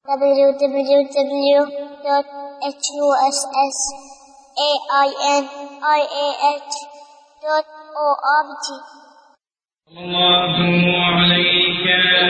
www.husainiah.org. الله عليك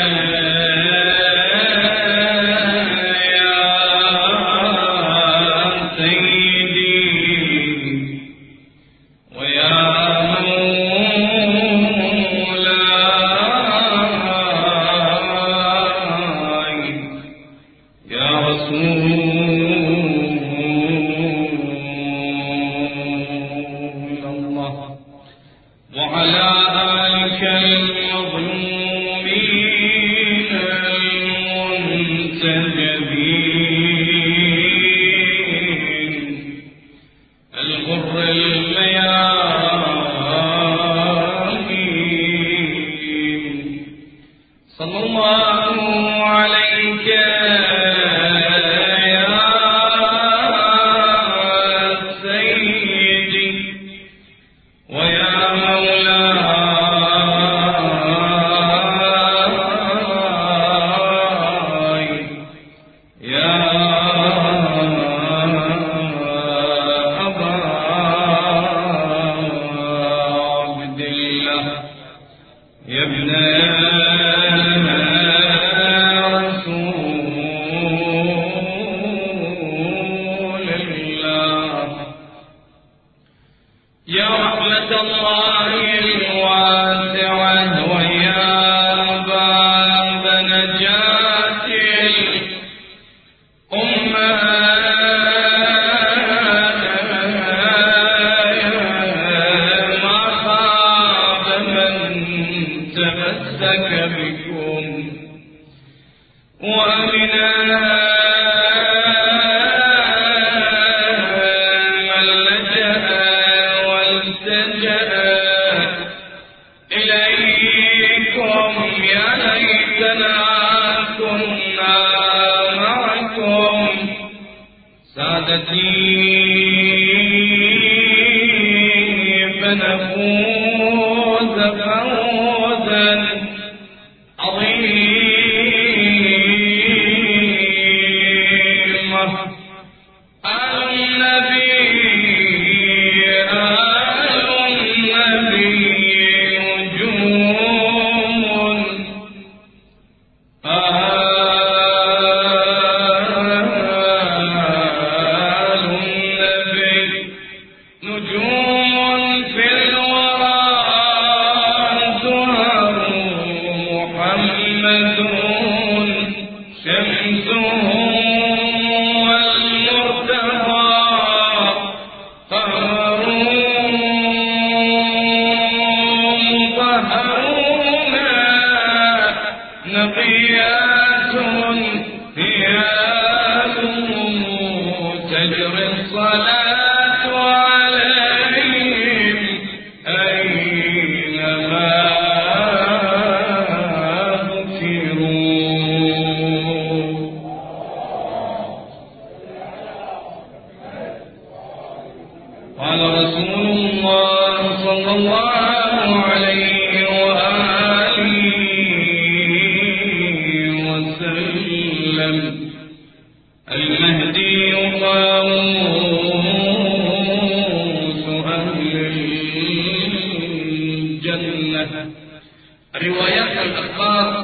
روايات الأخبار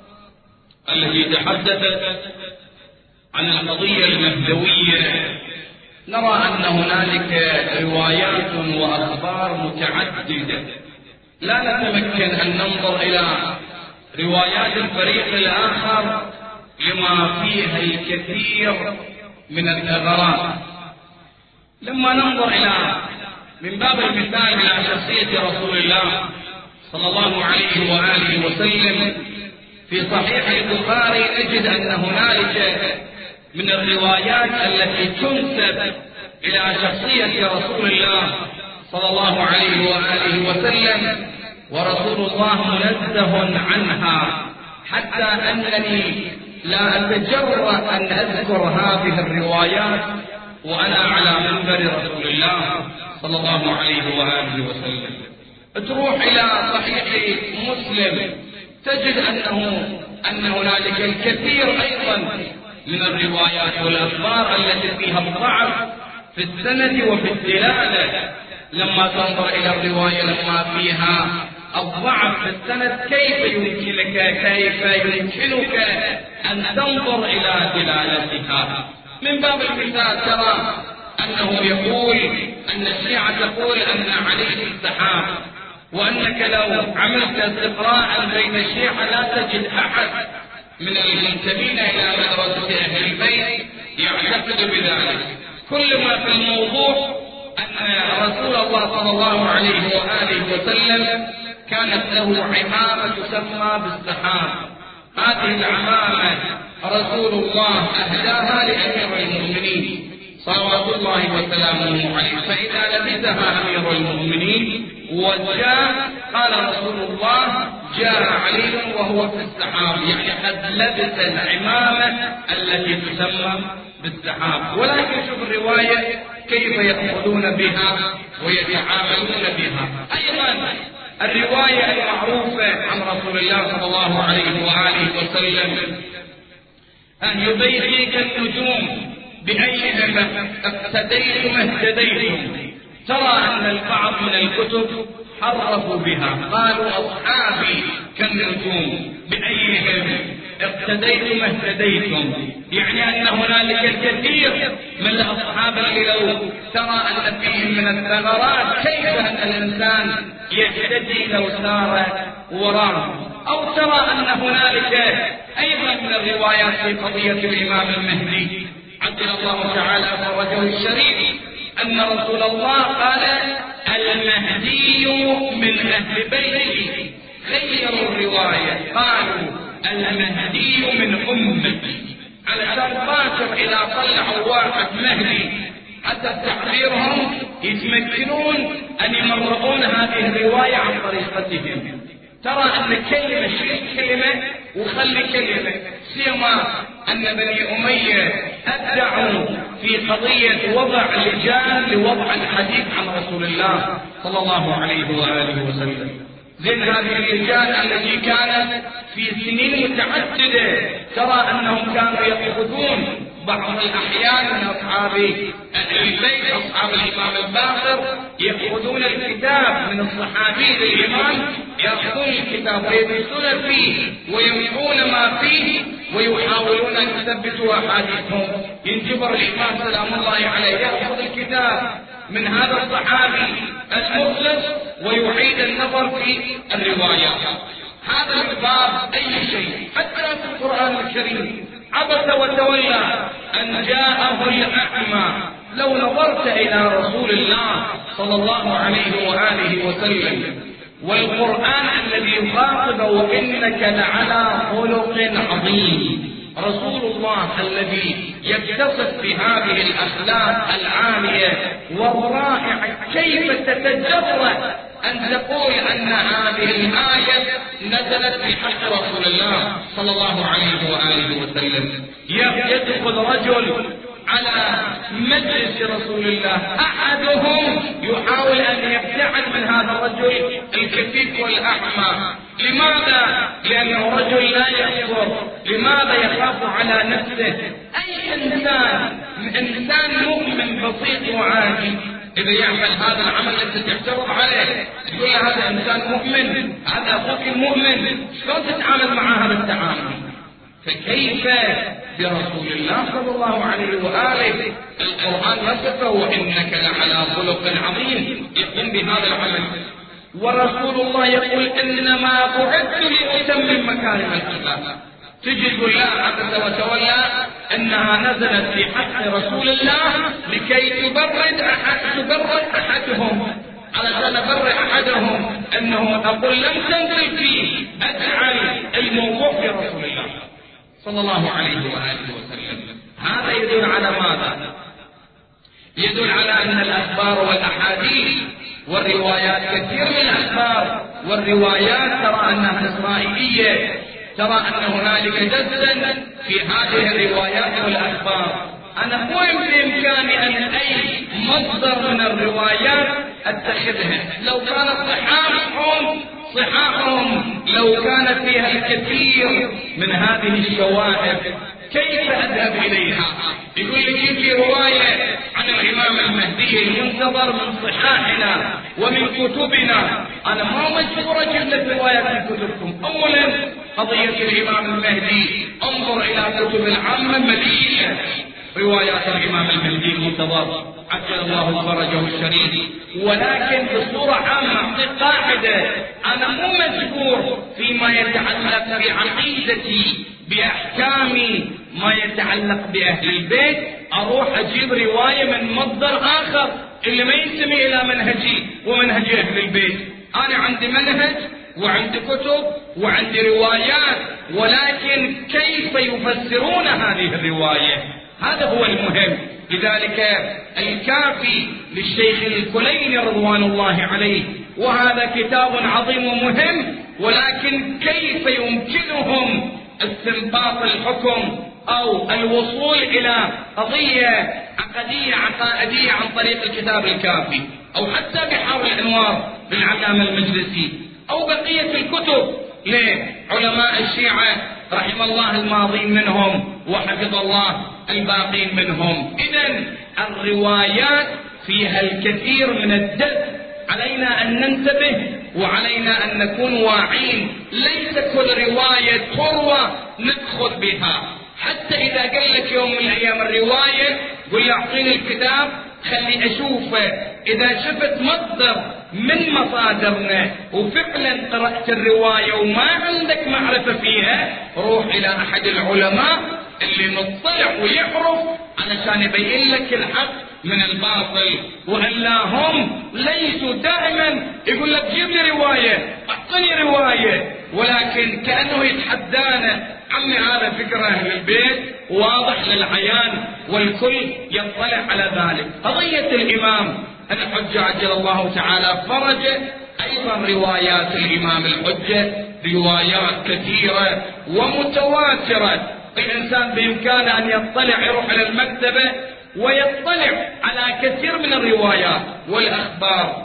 التي تحدثت عن القضية المهدوية نرى أن هنالك روايات وأخبار متعددة، لا نتمكن أن ننظر إلى روايات الفريق الآخر لما فيها الكثير من الثغرات. لما ننظر إلى من باب المثال إلى شخصية رسول الله صلى الله عليه وآله وسلم في صحيح البخاري نجد أن هنالك من الروايات التي تنسب إلى شخصية رسول الله صلى الله عليه وآله وسلم ورسول الله منزه عنها، حتى أنني لا أتجرأ أن أذكر هذه الروايات وأنا على منبر رسول الله صلى الله عليه وآله وسلم. تروح إلى صحيح مسلم تجد أن هنالك الكثير أيضا من الروايات والأخبار التي فيها الضعف في السند وفي الدلالة. لما تنظر إلى الرواية لما فيها الضعف في السند كيف يمكنك أن تنظر إلى دلالتها؟ من باب المثال ترى أنه يقول أن الشيعة تقول أن عليه السحاب، وأنك لو عملت استقراء بين الشيعة لا تجد أحد من المنتمين إلى مدرسة أهل البيت يعتقد بذلك. كل ما في الموضوع أن رسول الله صلى الله عليه وآله وسلم كانت له عمامة تسمى بالسحاب. هذه العمامة رسول الله أهداها لأمير المؤمنين صلوات الله وسلامه عليه، فإذا لبسها أمير المؤمنين وجاء قال رسول الله جاء علي وهو في السحاب، يعني قد لبس العمامة التي تسمى بالسحاب. ولكن شوف الرواية كيف يأخذون بها ويتعاملون بها. أيضا الرواية المعروفة عن رسول الله صلى الله عليه وآله وسلم أن يبيتك النجوم بأيهم اقتديتم اهتديتم. ترى أن البعض من الكتب حرفوا بها، قالوا أصحابي كالنجوم بأيهم اقتديتم اهتديتم، يعني أن هنالك الكثير من الأصحاب الذي لو ترى أن فيهم من الثغرات كيف أن الإنسان يهتدي لو سار وراءه. أو ترى أن هنالك أيضا من الروايات في قضية الإمام المهدي عجل الله تعالى فرجه الشريف أن رسول الله قال المهدي من أهل بيتي. غيروا الرواية قالوا المهدي من أمتي، علشان باكر إذا طلعوا واحد مهدي حتى تعبيرهم يتمكنون أن يمرقون هذه الرواية عن طريقتهم. ترى أن كلمة شيء كلمة وخلي كلمة، سيما أن بني أمية أدعوا في قضية وضع لجان لوضع الحديث عن رسول الله صلى الله عليه وآله وسلم. زين هذه اللجان التي كانت في سنين متعددة ترى أنهم كانوا يأخذون بعض الأحيان من أصحاب البيت أصحاب الإمام الباقر يأخذون الكتاب من الصحابي للإمام، يأخذون الكتاب ويدرسون فيه ويمحون ما فيه ويحاولون أن يثبتوا أحاديثهم. ينجبر الإمام سلام الله عليه يأخذ الكتاب من هذا الصحابي المخلص ويعيد النظر في الروايات. هذا الباب أي شيء حتى في القرآن الكريم عبس وتولى أن جاءه الأعمى. لو نظرت إلى رسول الله صلى الله عليه وآله وسلم والقرآن الذي يخاطبه إنك لعلى خلق عظيم، رسول الله الذي يتصف بهذه الأخلاق العالية والرائعة، كيف تتجرأ أن تقول أن هذه الآية نزلت في حق رسول الله صلى الله عليه وآله وسلم؟ يدخل رجل على مجلس رسول الله أحدهم يحاول أن يبتعد من هذا الرجل الكفيف والأعمى. لماذا؟ لأنه رجل لا يصبر. لماذا؟ يخاف على نفسه. أي إنسان مؤمن بسيط وعادي إذا يعمل هذا العمل أنت تعترض عليه تقول هذا إنسان مؤمن، هذا أخوك المؤمن، شلون تتعامل مع هذا التعامل؟ فكيف برسول الله صلى الله عليه وآله؟ القرآن يصفه إنك لعلى خلق عظيم، يقوم بهذا العمل. ورسول الله يقول إنما بعثت لأتمم مكارم الأخلاق. تجد الله عز وتولى أنها نزلت في حق رسول الله لكي تبرد أحدهم، علشان أبرئ أحدهم أنه أقول لم تنزل فيه، أجعل الموضوع في رسول الله صلى الله عليه وآله وسلم. هذا يدل على ماذا؟ يدل على أن الأخبار والأحاديث والروايات كثير من الأخبار والروايات ترى أنها إسرائيلية، ترى أن هنالك دسا في هذه الروايات والأخبار. أنا مو بإمكاني أن أي مصدر من الروايات أتخذها، لو كانت صحاحهم لو كان فيها الكثير من هذه الشواهد كيف أذهب إليها؟ يقول لك يجي رواية عن الإمام المهدي المنتظر من صحاحنا ومن كتبنا، أنا ما مجبور أجيب لك روايات من كتبكم. أولا قضية الإمام المهدي انظر إلى كتب العامة مليئة روايات الإمام المهدي المنتظر عجل الله فرجه الشريف، ولكن بصورة عامة أعطي قاعدة، أنا مو مجبور فيما يتعلق بعقيدتي بأحكامي ما يتعلق بأهل البيت أروح أجيب رواية من مصدر آخر اللي ما ينتمي إلى منهجي ومنهج أهل البيت. أنا عندي منهج وعندي كتب وعندي روايات، ولكن كيف يفسرون هذه الرواية؟ هذا هو المهم. لذلك الكافي للشيخ الكليني رضوان الله عليه، وهذا كتاب عظيم ومهم، ولكن كيف يمكنهم استنباط الحكم أو الوصول إلى قضية عقدية عقائدية عن طريق الكتاب الكافي، أو حتى بحار الأنوار للعلامة المجلسي، أو بقية الكتب لعلماء الشيعة رحم الله الماضين منهم وحفظ الله الباقين منهم. إذن الروايات فيها الكثير من الدس، علينا أن ننتبه وعلينا أن نكون واعين. ليس كل رواية تروى ندخل بها، حتى إذا قال لك يوم من الأيام الرواية قل لي أعطيني الكتاب خلي أشوفه، إذا شفت مصدر من مصادرنا وفعلا قرأت الرواية وما عندك معرفة فيها، روح إلى أحد العلماء اللي نطلع ويعرف علشان يبين لك الحق من الباطل. وإلا هم ليسوا دائما يقول لك جيب لي رواية أعطني رواية، ولكن كأنه يتحدانا عمي هذا فكرة أهل البيت واضح للعيان والكل يطلع على ذلك. قضية الإمام الحجة عجل الله تعالى فرجه، أيضا روايات الإمام الحجة روايات كثيرة ومتواترة، الإنسان بإمكانه أن يطلع يروح إلى المكتبة ويطلع على كثير من الروايات والأخبار.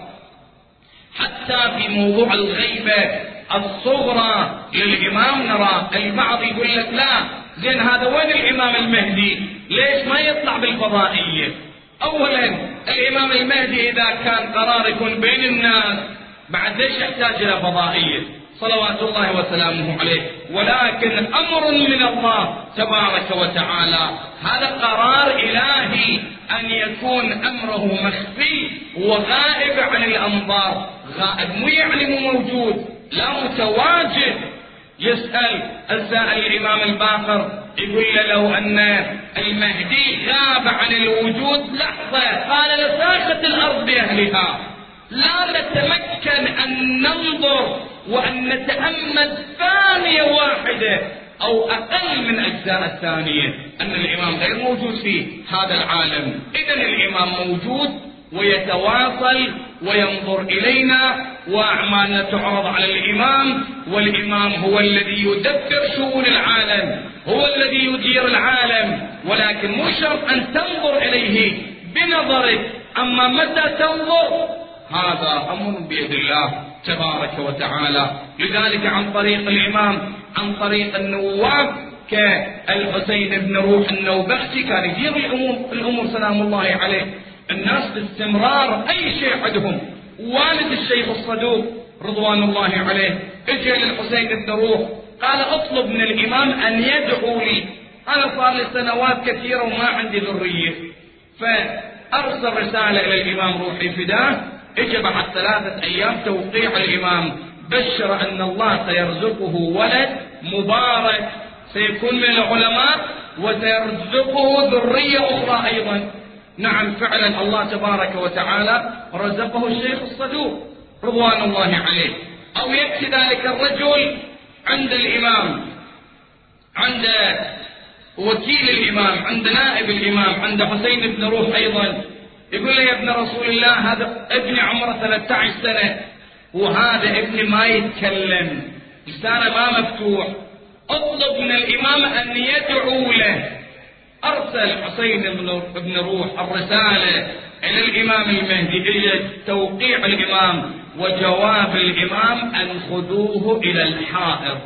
حتى في موضوع الغيبة الصغرى للإمام نرى البعض يقول لك لا زين هذا وين الإمام المهدي؟ ليش ما يطلع بالفضائية؟ أولا الإمام المهدي إذا كان قرار يكون بين الناس بعد ليش يحتاج إلى فضائية صلوات الله وسلامه عليه؟ ولكن أمر من الله تبارك وتعالى، هذا قرار إلهي أن يكون أمره مخفي وغائب عن الأنظار. غائب مو يعني مو موجود، لا متواجد. يسأل السائل الإمام الباقر يقول له لو أن المهدي غاب عن الوجود لحظة قال لساخت الأرض بأهلها، لا نتمكن أن ننظر وأن نتأمل ثانية واحدة أو أقل من أجزاء الثانية أن الإمام غير موجود في هذا العالم. إذن الإمام موجود ويتواصل وينظر إلينا، وأعمالنا تعرض على الإمام، والإمام هو الذي يدبر شؤون العالم، هو الذي يدير العالم، ولكن مو شرط أن تنظر إليه بنظرك. أما متى تنظر هذا أمر بيد الله تبارك وتعالى. لذلك عن طريق الإمام، عن طريق النواب كالحسين بن روح النوبختي كان يدير الأمور سلام الله عليه. الناس باستمرار أي شيء عندهم. والد الشيخ الصدوق رضوان الله عليه اجى للحسين بن روح قال اطلب من الإمام أن يدعو لي، أنا صار لي سنوات كثيرة وما عندي ذرية. فأرسل رسالة إلى الإمام روحي فداه، اجى بعد 3 أيام توقيع الإمام بشر أن الله سيرزقه ولد مبارك سيكون من العلماء وسيرزقه ذرية أخرى أيضا. نعم فعلا الله تبارك وتعالى رزقه الشيخ الصدوق رضوان الله عليه. أو يأتي ذلك الرجل عند الإمام، عند وكيل الإمام، عند نائب الإمام، عند حسين بن روح أيضا، يقول له يا ابن رسول الله هذا ابني عمره 13 سنة وهذا ابني ما يتكلم، لسانه ما مفتوح، اطلب من الإمام أن يدعو له. أرسل حسين بن روح الرسالة إلى الإمام المهدي، إجت توقيع الإمام وجواب الإمام أن خذوه إلى الحائط.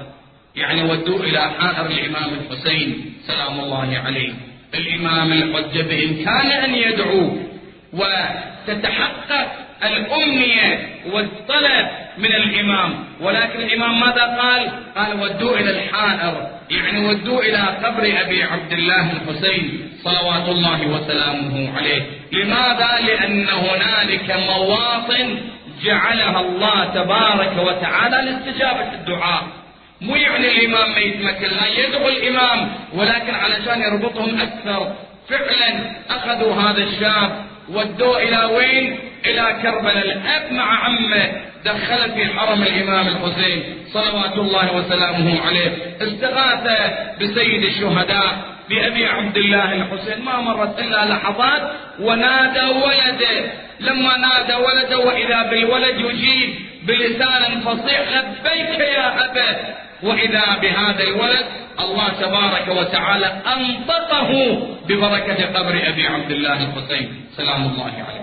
يعني ودوه إلى حائر الإمام الحسين سلام الله عليه. الإمام الحجة بإمكانه أن يدعو وتتحقق الأمنية والطلب من الإمام، ولكن الإمام ماذا قال؟ قال ودوه إلى الحائر، يعني ودوه إلى قبر أبي عبد الله الحسين صلوات الله وسلامه عليه. لماذا؟ لأن هنالك مواطن جعلها الله تبارك وتعالى لاستجابة الدعاء. مو يعني الإمام ما يتمكن، لا، يدعو الإمام، ولكن علشان يربطهم أكثر. فعلا أخذوا هذا الشاب ودوه إلى وين؟ إلى كربلاء. الأب مع عمه دخل في حرم الإمام الحسين صلوات الله وسلامه عليه، استغاث بسيد الشهداء بأبي عبد الله الحسين. ما مرت إلا لحظات ونادى ولده. لما نادى ولده وإذا بالولد يجيب بلسان فصيح لبيك يا أبا، وإذا بهذا الولد الله تبارك وتعالى أنطقه ببركة قبر أبي عبد الله الحسين سلام الله عليه.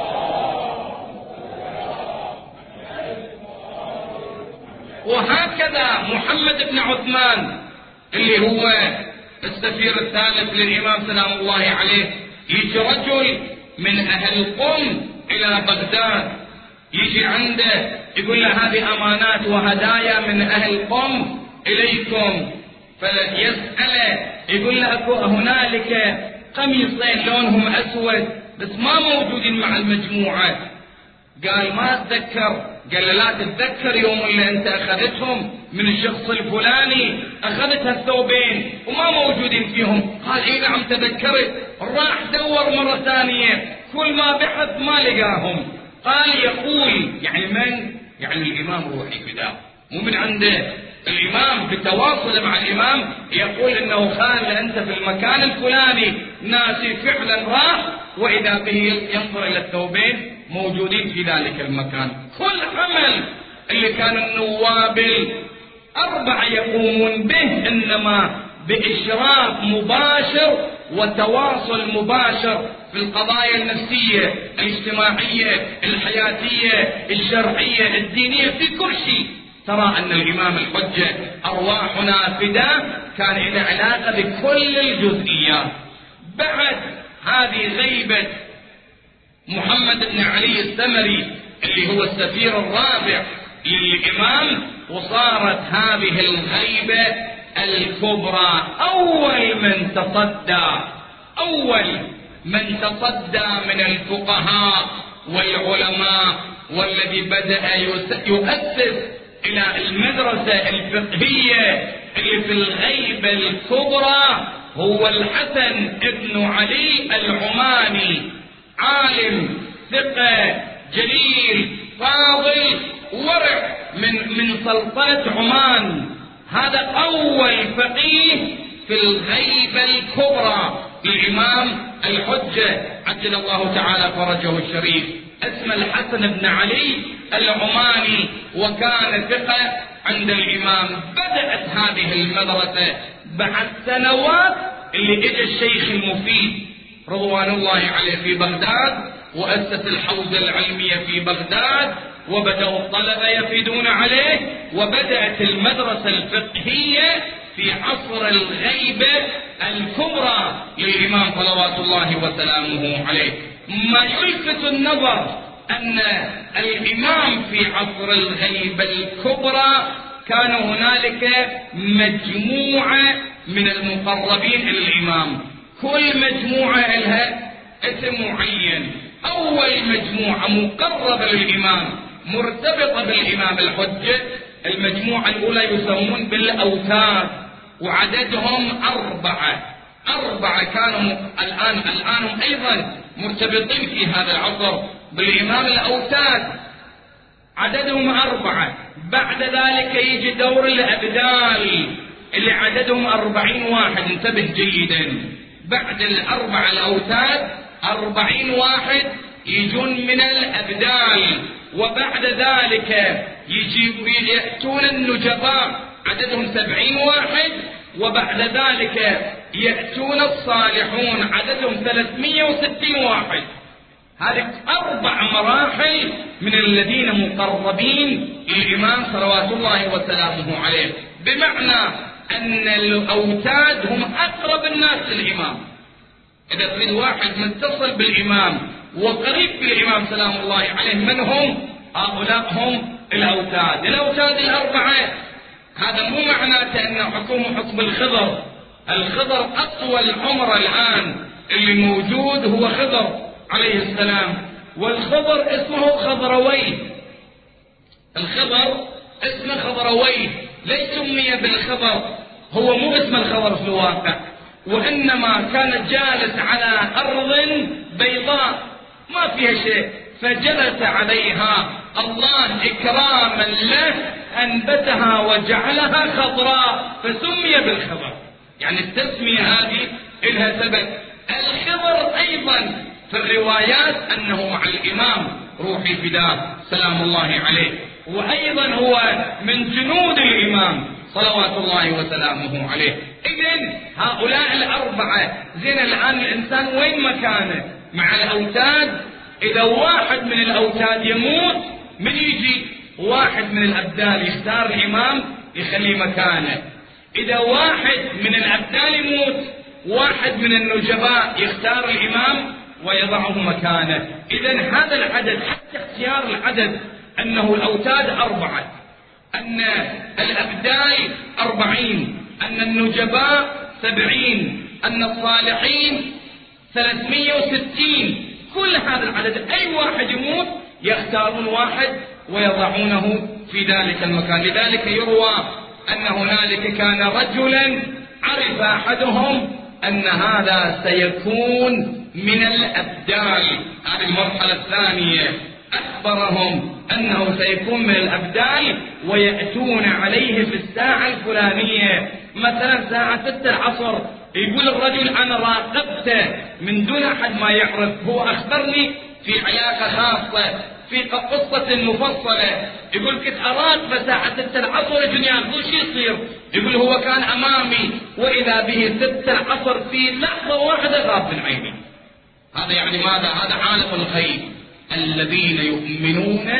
وهكذا محمد بن عثمان اللي هو السفير الثالث للإمام سلام الله عليه، يجي رجل من أهل قم إلى بغداد، يجي عنده يقول له هذه أمانات وهدايا من أهل قم إليكم، فيسأله يقول له أكو هنالك قميصين لونهم أسود بس ما موجودين مع المجموعة. قال ما أتذكر. قال له لا تتذكر يوم اللي أنت أخذتهم من الشخص الفلاني، أخذت الثوبين وما موجودين فيهم. قال إيه نعم تذكرت. راح دور مرة ثانية، كل ما بحث ما لقاهم. قال يقول يعني من؟ يعني الإمام روحي فداه، مو من عنده. الإمام بتواصل مع الإمام يقول إنه خال أنت في المكان الفلاني، ناسي فعلا راح وإذا به ينظر إلى الثوبين موجودين في ذلك المكان. كل عمل اللي كان النواب الأربعة يقومون به إنما بإشراف مباشر وتواصل مباشر في القضايا النفسية الاجتماعية الحياتية الشرعية الدينية في كل شيء. ترى أن الإمام الحجة أرواحنا فداه كان له علاقة بكل الجزئيات. بعد هذه غيبة محمد بن علي السمري اللي هو السفير الرابع للإمام، وصارت هذه الغيبة الكبرى. أول من تصدى من الفقهاء والعلماء والذي بدأ يؤسس إلى المدرسة الفقهية اللي في الغيبة الكبرى هو الحسن ابن علي العماني، عالم ثقة جليل فاضل ورع من سلطنة عمان. هذا أول فقيه في الغيبة الكبرى للإمام الحجة عجل الله تعالى فرجه الشريف. اسم الحسن بن علي العماني، وكان ثقة عند الإمام. بدأت هذه المدرسة بعد سنوات اللي اجى الشيخ المفيد رضوان الله عليه في بغداد، وأسس الحوزة العلمية في بغداد، وبدأوا الطلبة يفيدون عليه، وبدأت المدرسة الفقهية في عصر الغيبة الكبرى للإمام صلوات الله وسلامه عليه. ما يلفت النظر أن الإمام في عصر الغيبة الكبرى كان هنالك مجموعة من المقربين إلى الإمام، كل مجموعة لها اسم معين. أول مجموعة مقربة للإمام مرتبطة بالإمام الحجة، المجموعة الأولى يسمون بالأوتاد، وعددهم أربعة كانوا الآن هم أيضا مرتبطين في هذا العصر بالإمام الأوتاد، عددهم 4. بعد ذلك يجي دور الأبدال اللي عددهم 40 واحد. انتبه جيدا، بعد الأربعة الأوتاد 40 واحد يجون من الأبدال، وبعد ذلك يأتون النجباء عددهم 70 واحد، وبعد ذلك يأتون الصالحون عددهم 360 واحد. هذه 4 مراحل من الذين مقربين للإمام صلوات الله وسلامه عليه. بمعنى أن الأوتاد هم أقرب الناس للإمام. إذا تريد واحد متصل بالإمام وقريب بالإمام سلام الله عليه، من هم؟ هؤلاء هم الأوتاد. الأوتاد الأربعة هذا مو معناته أن حكم الخضر. الخضر أطول عمر الآن اللي موجود هو خضر عليه السلام، والخضر اسمه خضروي. الخضر اسمه خضروي. ليش سمي بالخضر؟ هو مو اسم الخضر في الواقع، وإنما كان جالس على أرض بيضاء ما فيها شيء، فجلس عليها الله إكراما له أنبتها وجعلها خضراء فسمي بالخضر. يعني التسمية هذه لها سبب. الخضر أيضا في الروايات أنه مع الإمام روحي فداه سلام الله عليه، وأيضا هو من جنود الإمام صلوات الله وسلامه عليه. إذن هؤلاء الأربعة زين الآن الإنسان وين مكانه مع الأوتاد؟ إذا واحد من الأوتاد يموت، من يجي؟ واحد من الأبدال يختار الإمام يخلي مكانه. إذا واحد من الأبدال يموت، واحد من النجباء يختار الإمام ويضعه مكانه. إذن هذا العدد، حتى اختيار العدد أنه الأوتاد 4، أن الأبدال 40، أن النجباء 70، أن الصالحين 360. كل هذا العدد أي واحد يموت يختارون واحد ويضعونه في ذلك المكان. لذلك يروى أن هنالك كان رجلا عرف أحدهم أن هذا سيكون من الأبدال. هذه المرحلة الثانية، أخبرهم أنه سيكون من الأبدال ويأتون عليه في الساعة الفلانية، مثلا ساعة 6 العصر. يقول الرجل أنا راقبته من دون أحد ما يعرف، هو أخبرني في علاقة خاصة في قصة مفصلة. يقول كنت أراقبه ساعة 6 العصر الدنيا كل شيء يصير. يقول هو كان أمامي وإذا به 6 العصر في لحظة واحدة غاب من عيني. هذا يعني ماذا؟ هذا عالم الغيب. الذين يؤمنون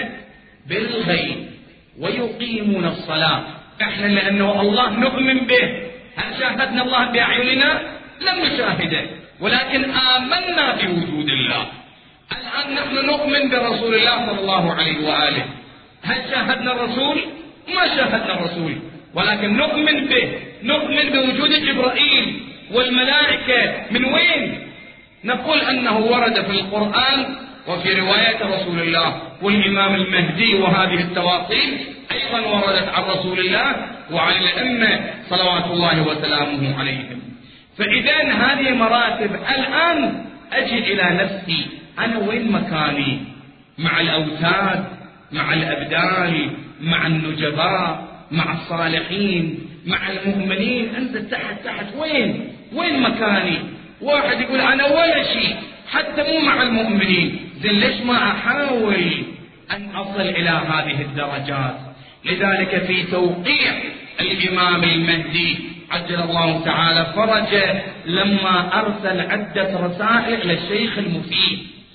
بالغيب ويقيمون الصلاة. احنا لأنه الله نؤمن به. هل شاهدنا الله بأعيننا؟ لم نشاهده، ولكن آمنا بوجود الله. الآن نحن نؤمن برسول الله صلى الله عليه وآله. هل شاهدنا الرسول؟ ما شاهدنا الرسول، ولكن نؤمن به. نؤمن بوجود جبرائيل والملائكة. من وين؟ نقول أنه ورد في القرآن وفي رواية رسول الله، والإمام المهدي وهذه التواصيل أيضا وردت عن رسول الله وعن الأئمة صلوات الله وسلامه عليهم. فإذا هذه مراتب. الآن أجي إلى نفسي، أنا وين مكاني مع الأوتاد، مع الأبدال، مع النجباء، مع الصالحين، مع المؤمنين؟ أنزل تحت وين مكاني؟ واحد يقول أنا ولا شيء، حتى مو مع المؤمنين. زين ليش ما أحاول أن أصل إلى هذه الدرجات؟ لذلك في توقيع الإمام المهدي عجل الله تعالى فرجه لما أرسل عدة رسائل إلى الشيخ المفيد.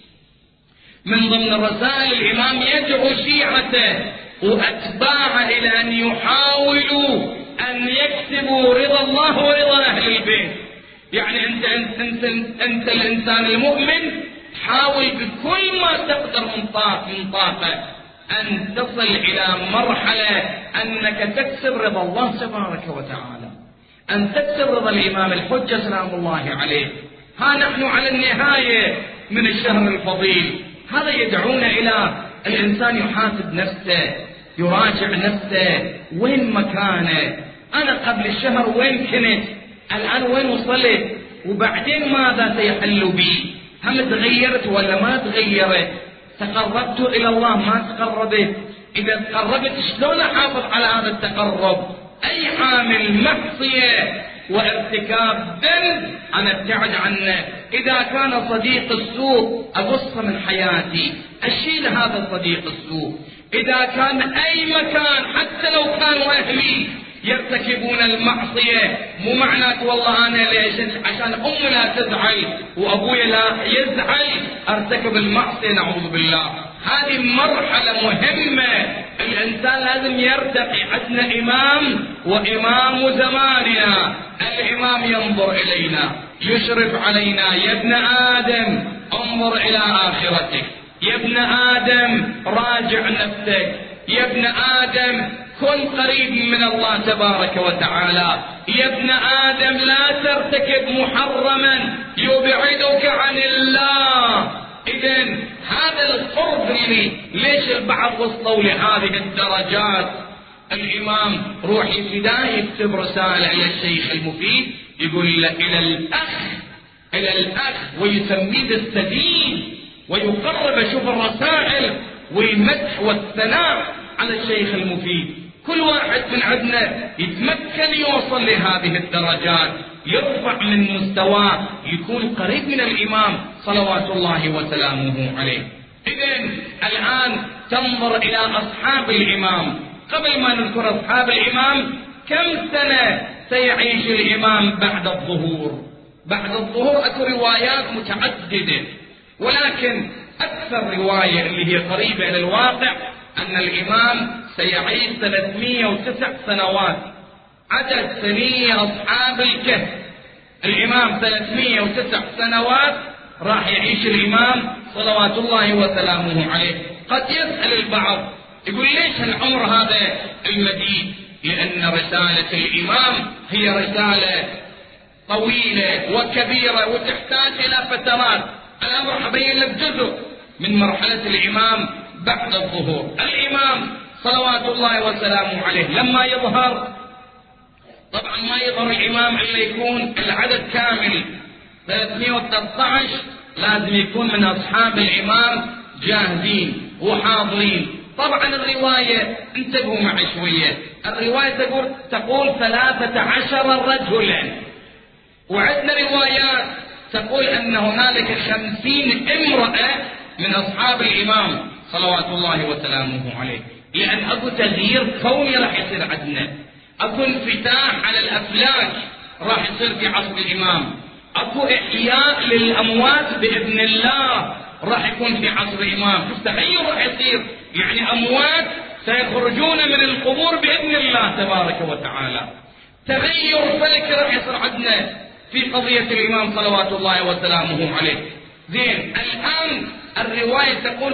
من ضمن الرسائل الإمام يدعو شيعته وأتباعه إلى أن يحاولوا أن يكسبوا رضا الله ورضا أهل البيت. يعني أنت الإنسان المؤمن حاول بكل ما تقدر من طاقة أن تصل إلى مرحلة أنك تكسب رضا الله تبارك وتعالى، أن تكسب رضا الإمام الحجة سلام الله عليه. ها نحن على النهاية من الشهر الفضيل. هذا يدعونا إلى الإنسان يحاسب نفسه، يراجع نفسه، وين مكانه؟ أنا قبل الشهر وين كنت؟ الآن وين وصلت؟ وبعدين ماذا سيحل بي؟ هم تغيرت ولا ما تغيرت؟ تقربت إلى الله ما تقربت؟ إذا تقربت شلون أحافظ على هذا التقرب؟ أي عامل معصية وارتكاب ذنب أنا ابتعد عنه. إذا كان صديق السوء أقص من حياتي، أشيل هذا الصديق السوء. إذا كان أي مكان حتى لو كانوا أهلي يرتكبون المعصية، مو معناته والله أنا ليش عشان أمي لا تزعل وأبوي لا يزعل أرتكب المعصية، نعوذ بالله. هذه مرحلة مهمة، الإنسان لازم يرتقي. عندنا إمام وإمام زماننا، الإمام ينظر إلينا يشرف علينا، يا ابن آدم انظر إلى آخرتك، يا ابن آدم راجع نفسك، يا ابن آدم كن قريب من الله تبارك وتعالى، يا ابن آدم لا ترتكب محرما يبعدك عن الله. إذن هذا القرب ليش البعض وصلوا لهذه الدرجات؟ الإمام روحي فداه يكتب رسالة إلى الشيخ المفيد يقول له إلى الأخ ويسميه بالسديد ويقرب، شوف الرسائل والمدح والثناء على الشيخ المفيد. كل واحد من عندنا يتمكن يوصل لهذه الدرجات، يرفع من مستواه، يكون قريب من الإمام صلوات الله وسلامه عليه. إذن الآن تنظر إلى أصحاب الإمام. قبل ما نذكر أصحاب الإمام، كم سنة سيعيش الإمام بعد الظهور؟ بعد الظهور أكو روايات متعددة، ولكن أكثر رواية اللي هي قريبة إلى الواقع أن الإمام سيعيش 309 سنوات. عدد سني أصحاب الكهف، الإمام 309 سنوات راح يعيش الإمام صلوات الله وسلامه عليه. قد يسأل البعض يقول ليش العمر هذا المديد؟ لأن رسالة الإمام هي رسالة طويلة وكبيرة وتحتاج إلى فترات. أنا راح أبين لك جزء من مرحلة الإمام بعد الظهور. الإمام صلوات الله وسلامه عليه لما يظهر، طبعا ما يظهر الإمام إلا يكون العدد كامل 313، لازم يكون من أصحاب الإمام جاهزين وحاضرين. طبعا الرواية انتبهوا معي شوية، الرواية تقول 13 رجلا، وعندنا روايات تقول أن هنالك 50 امرأة من أصحاب الإمام صلوات الله وسلامه عليه. لأن أكو تغيير كوني راح يصير عندنا، أكو انفتاح على الأفلاك راح يصير في عصر الإمام، أكو إحياء للأموات بإذن الله راح يكون في عصر الإمام. شوف تغير راح يصير، يعني أموات سيخرجون من القبور بإذن الله تبارك وتعالى. تغير فلك راح يصير عندنا في قضية الإمام صلوات الله وسلامه عليه. زين، الآن الرواية تقول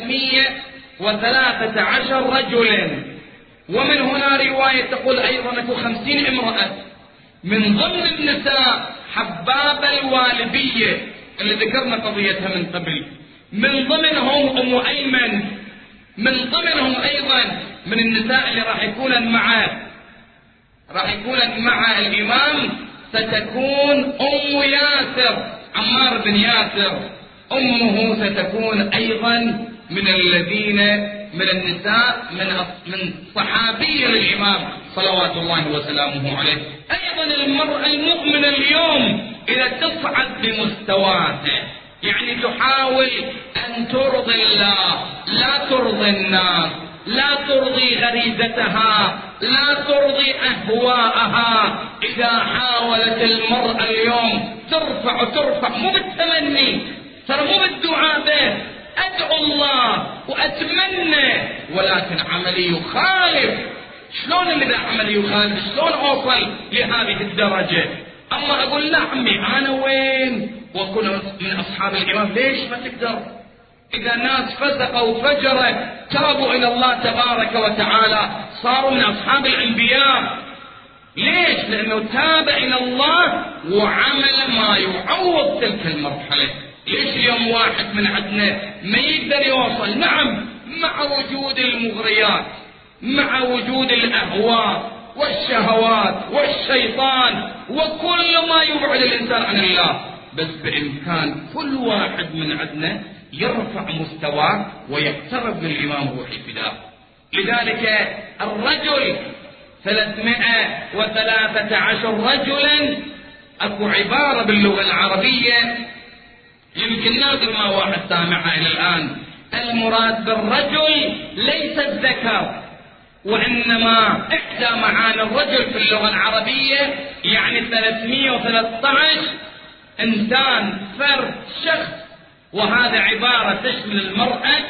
313 رجلا، ومن هنا رواية تقول أيضا 50 امرأة. من ضمن النساء حبابة الوالبية اللي ذكرنا قضيتها من قبل، من ضمنهم أم أيمن، من ضمنهم أيضا من النساء اللي راح يكون مع الإمام ستكون أم ياسر، عمار بن ياسر، أمه ستكون أيضا من النساء من صحابية للإمام صلوات الله وسلامه عليه. أيضا المرأة المؤمنة اليوم إذا تصعد بمستواها، يعني تحاول أن ترضي الله، لا ترضي الناس، لا ترضي غريزتها، لا ترضي أهواءها. إذا حاولت المرأة اليوم ترفع مو بالتمني، ترى مو بالدعاء به، أدعو الله وأتمنى، ولكن عملي يخالف. شلون اللي ذا عملي يخالف؟ شلون أوصل لهذه الدرجة؟ أما أقول لا عمي أنا وين وأكون من أصحاب الإمام؟ ليش ما تقدر؟ إذا الناس فسقوا وفجروا تابوا إلى الله تبارك وتعالى صاروا من أصحاب الأنبياء. ليش؟ لأنه تاب إلى الله وعمل ما يعوض تلك المرحلة. ليش اليوم واحد من عندنا ما يقدر يوصل؟ نعم، مع وجود المغريات، مع وجود الأهواء والشهوات والشيطان وكل ما يبعد الإنسان عن الله، بس بإمكان كل واحد من عندنا يرفع مستواه ويقترب من الإمام روحي فداه. لذلك الرجل 313 رجلا. أكو عبارة باللغة العربية يمكن نادر ما واحد سامعها إلى الآن، المراد بالرجل ليس الذكر، وإنما إحدى معاني الرجل في اللغة العربية يعني 313 إنسان، فرد، شخص، وهذا عبارة تشمل المرأة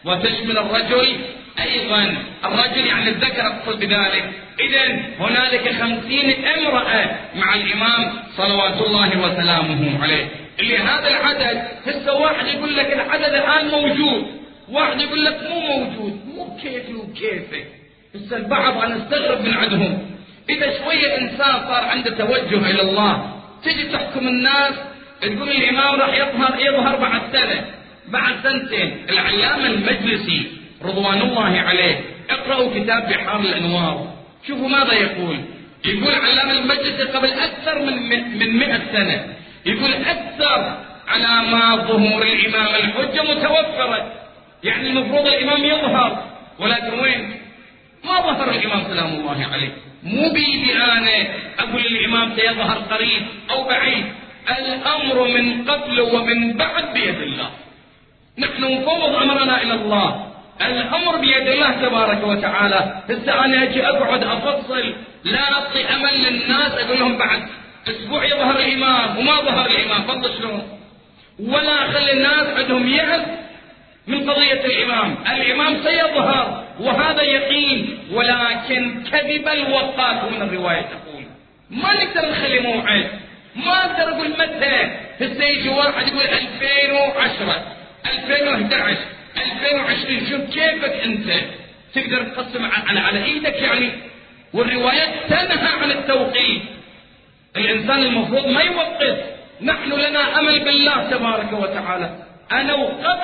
وتشمل الرجل أيضا، الرجل يعني الذكر أقصد بذلك. إذن هنالك 50 امرأة مع الإمام صلوات الله وسلامه عليه. اللي هذا العدد هسه واحد يقول لك العدد الآن موجود، واحد يقول لك مو موجود، مو كيفي وكيفك. هسه البعض أنا استغرب من عندهم، إذا شوية إنسان صار عنده توجه إلى الله تجي تحكم الناس تقول الإمام راح يظهر بعد سنة بعد سنتين. العلامة المجلسي رضوان الله عليه، اقرأوا كتاب بحار الأنوار شوفوا ماذا يقول. يقول علامة المجلسي قبل أكثر من 100 سنة يقول أكثر علامات ظهور الإمام الحجة متوفرة، يعني المفروض الإمام يظهر، ولكن وين؟ ما ظهر الإمام سلام الله عليه. مو بيدي أنا أقول الإمام سيظهر قريب أو بعيد، الأمر من قبل ومن بعد بيد الله. نحن نفوض أمرنا إلى الله، الأمر بيد الله تبارك وتعالى. هسه أنا أجي أقعد أفصل لا أعطي أمل للناس أقول لهم بعد أسبوع يظهر الإمام وما ظهر الإمام، فضل شلون؟ ولا أخلي الناس عندهم يأس من قضية الإمام سيظهر وهذا يقين، ولكن كذب الوقات من الرواية تقول. ما نقدر نخلي موعد، ما أقدر أقول متى. هسه يجي واحد يقول 2010 2011 2020، شوف كيفك أنت تقدر تقسم على إيدك يعني، والروايات تنهى عن التوقيت. الإنسان المفروض ما يوقف. نحن لنا أمل بالله تبارك وتعالى. أنا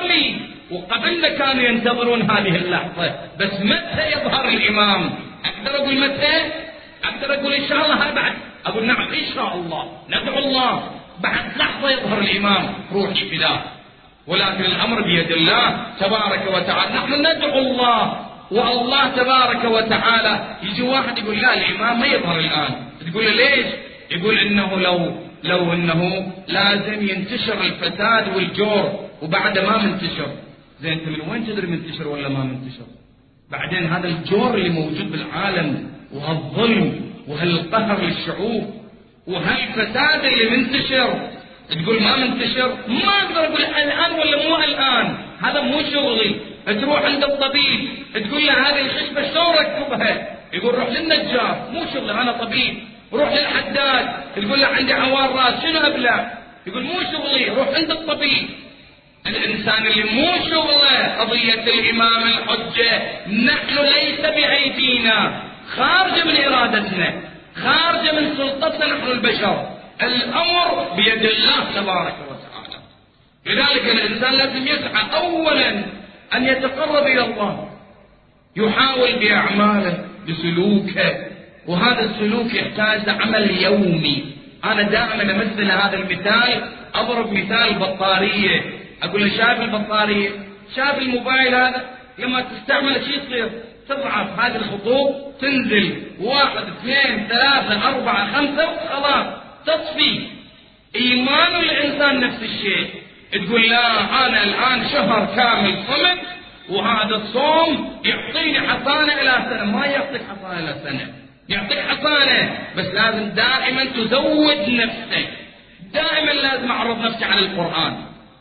وقبلنا كانوا ينتظرون هذه اللحظة، بس متى يظهر الإمام؟ أقدر أقول متى؟ أقدر أقول إن شاء الله بعد، أقول نعم إن شاء الله، ندعو الله بعد لحظة يظهر الإمام روحي فداه. ولكن الأمر بيد الله تبارك وتعالى. نحن ندعو الله والله تبارك وتعالى. يجي واحد يقول لا الإمام ما يظهر الآن، تقول له ليش؟ يقول إنه لو إنه لازم ينتشر الفساد والجور وبعد ما منتشر. زين أنت من وين تدري منتشر ولا ما منتشر؟ بعدين هذا الجور اللي موجود بالعالم وهالظلم وهالقهر للشعوب وهالفساد اللي منتشر تقول ما منتشر؟ ما أقدر أقول الآن ولا مو الآن، هذا مو شغلي. تروح عند الطبيب تقول له هذه الخشبة شلون ركبها؟ يقول روح للنجار، مو شغلي أنا طبيب. روح للحداد تقول له عندي عوار راس شنو أبلع؟ يقول مو شغلي، روح عند الطبيب. الإنسان اللي مو شغله قضية الإمام الحجة نحن ليس بأيدينا، خارجة من إرادتنا، خارجة من سلطتنا نحن البشر، الأمر بيد الله تبارك وتعالى. لذلك الإنسان لازم يسعى أولا أن يتقرب إلى الله، يحاول بأعماله بسلوكه، وهذا السلوك يحتاج عمل يومي. أنا دائما أمثل هذا المثال، أضرب مثال بطارية. أقول له شايف البطارية، شايف الموبايل هذا لما تستعمل شيء يصير تضعف هذه الخطوط تنزل 1 2 3 4 5 خلاص تطفي. إيمان الإنسان نفس الشيء. تقول لا أنا الآن شهر كامل صمت وهذا الصوم يعطيني حصانة إلى سنة. ما يعطيك حصانة إلى سنة، يعطيك حصانة بس لازم دائما تزود نفسك. دائما لازم أعرض نفسي على القرآن،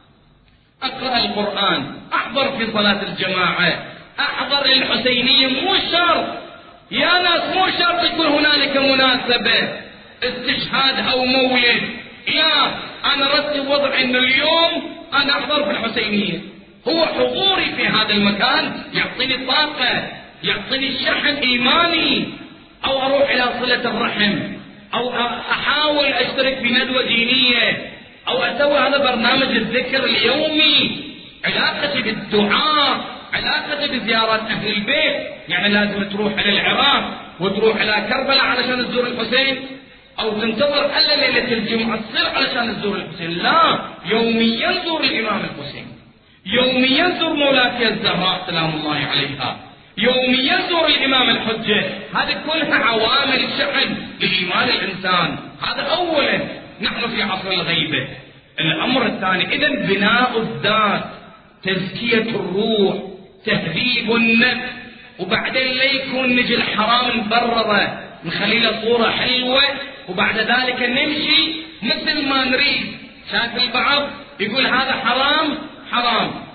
أقرأ القرآن، أحضر في صلاة الجماعة، أحضر الحسينية. مو شرط يا ناس، مو شرط يكون هنالك مناسبة استشهاد أو مولد. لا، أنا رتب وضعي إنه اليوم أنا أحضر في الحسينية. هو حضوري في هذا المكان يعطيني طاقة، يعطيني شحن إيماني. أو أروح إلى صلة الرحم، أو أحاول أشترك في ندوة دينية، أو أسوي هذا برنامج الذكر اليومي. علاقتي بالدعاء، علاقتي بزيارات أهل البيت. يعني لازم تروح إلى العراق وتروح إلى كربلاء علشان تزور الحسين، أو تنتظر إلا ليلة الجمعة تصير علشان تزور الحسين. لا، يوميا زور الإمام الحسين، يوميا زور مولاتي الزهراء سلام الله عليها، يوميا زور الإمام الحجة. هذه كلها عوامل شحن لإيمان الإنسان. هذا أولا. نحن في عصر الغيبة. الأمر الثاني إذن بناء الذات، تزكية الروح، تهذيب النفس. وبعدين لا يكون نجي الحرام نبرره نخلي له صورة حلوة وبعد ذلك نمشي مثل ما نريد. شايف البعض يقول هذا حرام حرام،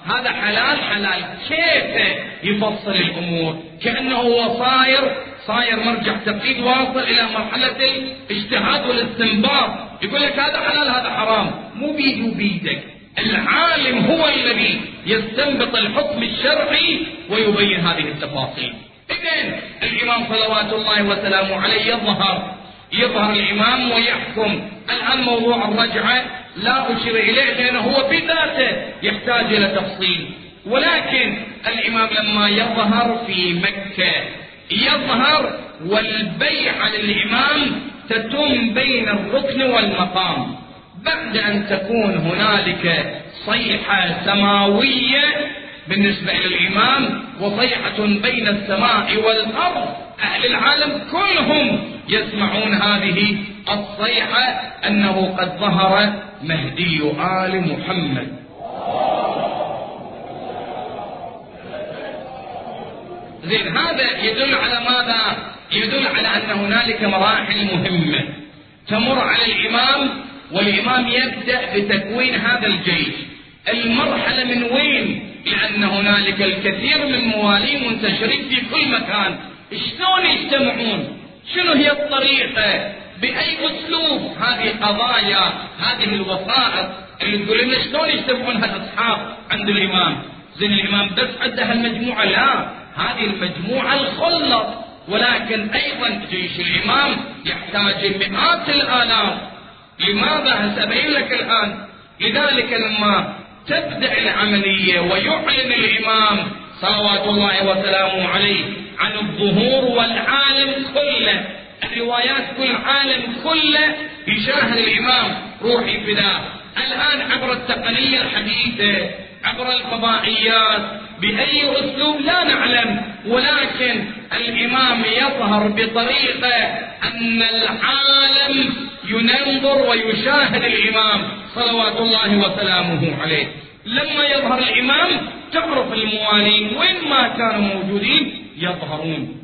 هذا حلال حلال. كيف يفصل الأمور؟ كأنه هو صاير مرجع تقليد واصل إلى مرحلة الاجتهاد والاستنباط، يقول لك هذا حلال هذا حرام. مو بيدي وبيدك، العالم هو الذي يستنبط الحكم الشرعي ويبين هذه التفاصيل. إذن الإمام صلوات الله وسلامه عليه يظهر الإمام ويحكم. الآن موضوع الرجعة لا أشير إليه لأنه هو بذاته يحتاج إلى تفصيل، ولكن الإمام لما يظهر في مكة يظهر والبيعة للإمام تتم بين الركن والمقام بعد أن تكون هنالك صيحة سماوية بالنسبة للإمام وصيحة بين السماء والأرض. أهل العالم كلهم يسمعون هذه الصيحة أنه قد ظهر مهدي آل محمد. زين، هذا يدل على ماذا؟ يدل على أن هنالك مراحل مهمة تمر على الإمام، والإمام يبدأ بتكوين هذا الجيش. المرحلة من وين؟ لأن هنالك الكثير من مواليه منتشرين في كل مكان. شلون يجتمعون؟ شنو هي الطريقة؟ بأي أسلوب؟ هذه قضايا، هذه الوسائط اللي تقول لنا شلون يجتمعون هالأصحاب عند الإمام. زين، الإمام بس عنده هالمجموعة؟ لا، هذه المجموعة الخلط، ولكن أيضا جيش الإمام يحتاج مئات الآلاف. لماذا؟ سأبين لك الآن. لذلك لما تبدأ العملية ويعلن الإمام صلوات الله وسلامه عليه عن الظهور، والعالم كله، الروايات كل عالم كله يشاهد الإمام روحي فداه. الآن عبر التقنية الحديثة، عبر الفضائيات، بأي أسلوب لا نعلم، ولكن الإمام يظهر بطريقة أن العالم ينظر ويشاهد الإمام صلوات الله وسلامه عليه. لما يظهر الإمام تعرف الموالين وين ما كانوا موجودين يظهرون.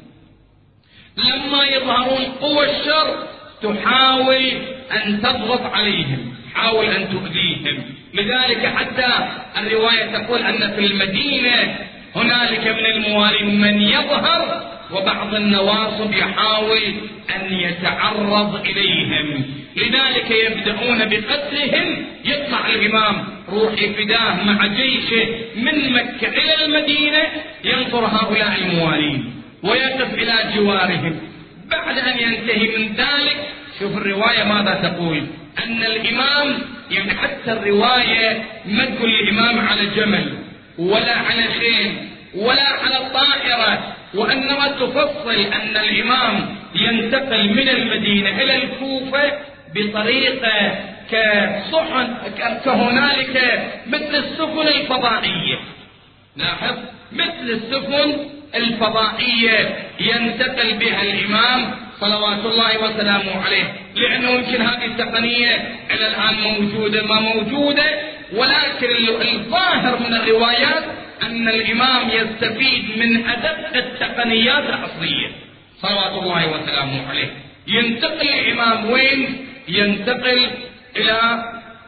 لما يظهرون قوى الشر تحاول أن تضغط عليهم، حاول أن تؤذيهم. لذلك حتى الرواية تقول أن في المدينة هنالك من الموالين من يظهر، وبعض النواصب يحاول أن يتعرض إليهم، لذلك يبدأون بقتلهم. يطلع الإمام روحي فداه مع جيشه من مكة إلى المدينة ينصر هؤلاء الموالين ويقف إلى جوارهم. بعد أن ينتهي من ذلك، شوف الرواية ماذا تقول، أن الإمام، يعني حتى الرواية ما تقول الإمام على جمل ولا على خيل ولا على الطائرة، وإنما تفصل أن الإمام ينتقل من المدينة إلى الكوفة بطريقة كصحن، كهنالك مثل السفن الفضائية. لاحظ، مثل السفن الفضائية ينتقل بها الإمام صلوات الله وسلامه عليه، لأنه يمكن هذه التقنية إلى الآن موجودة ما موجودة، ولكن الظاهر من الروايات أن الإمام يستفيد من أدق التقنيات العصرية صلوات الله وسلامه عليه. ينتقل الإمام وين؟ ينتقل إلى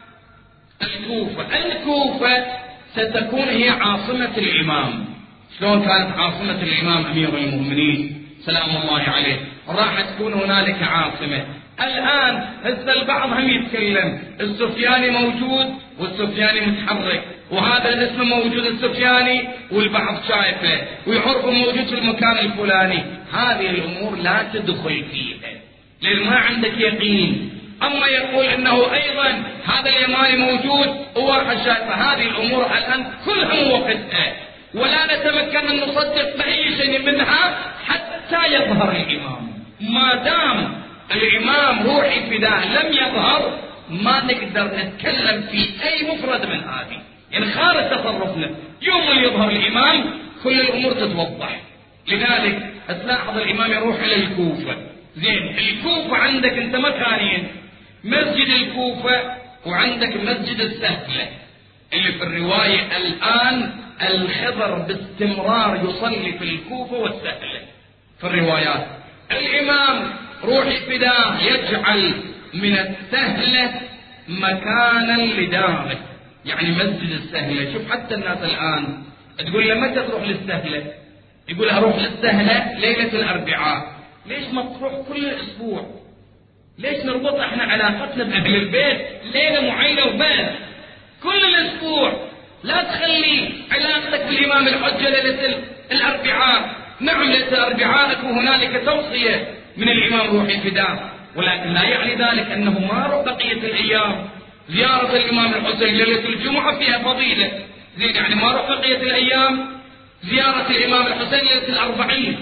الكوفة. الكوفة ستكون هي عاصمة الإمام. شلون كانت عاصمة الإمام أمير المؤمنين سلام الله عليه؟ راح تكون هنالك عاصمة. الآن هسه البعض هم يتكلم السفياني موجود والسفياني متحرك، وهذا الاسم موجود السفياني والبعض شايفه ويعرفه موجود في المكان الفلاني. هذه الأمور لا تدخل فيها لأن ما عندك يقين. أما يقول إنه أيضا هذا اليماني موجود وواحد شايفه، هذه الأمور الآن كلها موقتها، ولا نتمكن أن نصدق بأي شيء منها حتى يظهر الإمام. ما دام الإمام روحي فداه لم يظهر ما نقدر نتكلم في أي مفرد من هذه، يعني خارج تصرفنا. يوم اللي يظهر الإمام كل الأمور تتوضح. لذلك تلاحظ الإمام يروح إلى الكوفة. زين، الكوفة عندك أنت مكانين، مسجد الكوفة وعندك مسجد السهلة اللي في الرواية الآن الخضر باستمرار يصلي في الكوفة والسهلة في الروايات. الإمام روحي فداه يجعل من السهلة مكانا لداره، يعني مسجد السهلة. شوف حتى الناس الآن تقول له متى تروح للسهلة؟ يقول أروح للسهلة ليلة الأربعاء. ليش ما تروح كل أسبوع؟ ليش نربط احنا علاقتنا بأهل البيت ليلة معينة وبس كل الأسبوع؟ لا تخلي علاقتك بالإمام الحجة ليلة الأربعاء. نعم ليلة الأربعاء يكون هنالك توصية من الإمام روحي فداه، ولكن لا يعني ذلك أنه ما روح بقية الأيام. زيارة الإمام الحسين ليلة الجمعة فيها فضيلة، زين يعني ما روح بقية الأيام. زيارة الإمام الحسين ليلة الأربعين،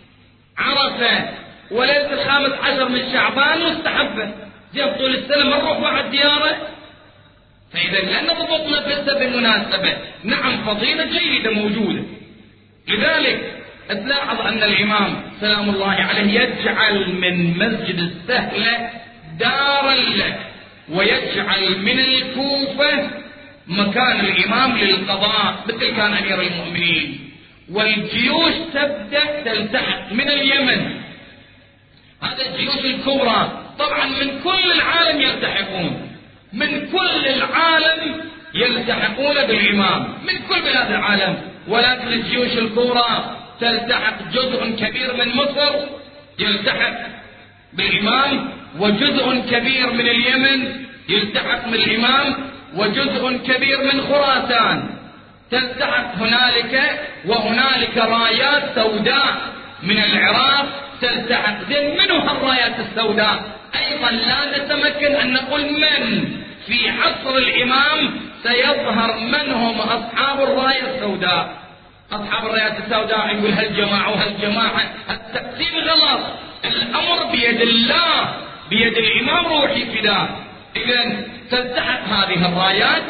عرفة وليلة 15 من شعبان مستحبة. زين طول السنة ما نروح بعد زيارة. فإذا لا نضبط نفسنا بالمناسبة. نعم فضيلة جيدة موجودة. لذلك تلاحظ أن الإمام سلام الله عليه يجعل من مسجد السهلة دارا له، ويجعل من الكوفة مكان الإمام للقضاء مثل كان أمير المؤمنين. والجيوش تبدأ تلتحق من اليمن، هذا الجيوش الكبرى طبعا من كل العالم يلتحقون، من كل العالم يلتحقون بالإمام من كل بلاد العالم. ولكن الجيوش الكبرى تلتحق جزء كبير من مصر يلتحق بالإمام، وجزء كبير من اليمن يلتحق بالإمام، وجزء كبير من خراسان تلتحق هنالك، وهنالك رايات سوداء من العراق تلتحق. منو هالرايات السوداء؟ أيضا لا نتمكن أن نقول من في عصر الإمام سيظهر من هم أصحاب الراية السوداء. أصحاب الرايات السوداء يقول هالجماعة وهالجماعة، التقسيم غلط. الأمر بيد الله، بيد الإمام روحي فداه. إذن تلتحق هذه الرايات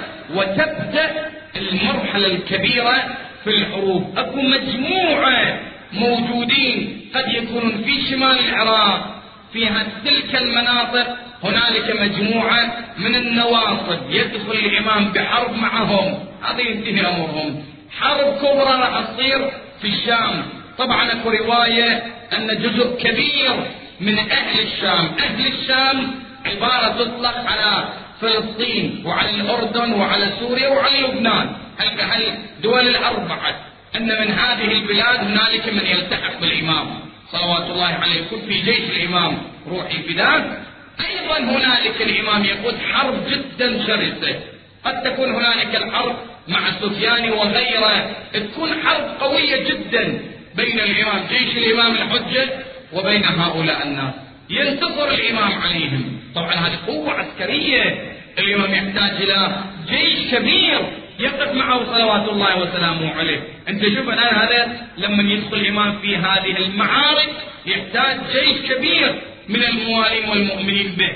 وتبدأ المرحلة الكبيرة في الحروب. أكو مجموعة موجودين قد يكونون في شمال العراق في تلك المناطق، هنالك مجموعة من النواصب يدخل الإمام بحرب معهم، هذا ينتهي أمرهم. حرب كبرى راح تصير في الشام. طبعا اكو رواية أن جزء كبير من أهل الشام، أهل الشام عبارة تطلق على فلسطين وعلى الأردن وعلى سوريا وعلى لبنان، الدول الأربعة، أن من هذه البلاد هنالك من يلتحق بالإمام صلوات الله عليه يكون في جيش الإمام روحي فداه. أيضا هنالك الإمام يقود حرب جدا شرسة، قد تكون هنالك الحرب مع سفيان وغيره، تكون حرب قوية جدا بين الإمام جيش الإمام الحجة وبين هؤلاء الناس، ينتصر الإمام عليهم. طبعا هذه قوة عسكرية، الإمام يحتاج إلى جيش كبير يقف معه صلوات الله وسلامه عليه. أنت شوف الآن هذا لما يدخل الإمام في هذه المعارك يحتاج جيش كبير من الموالين والمؤمنين به.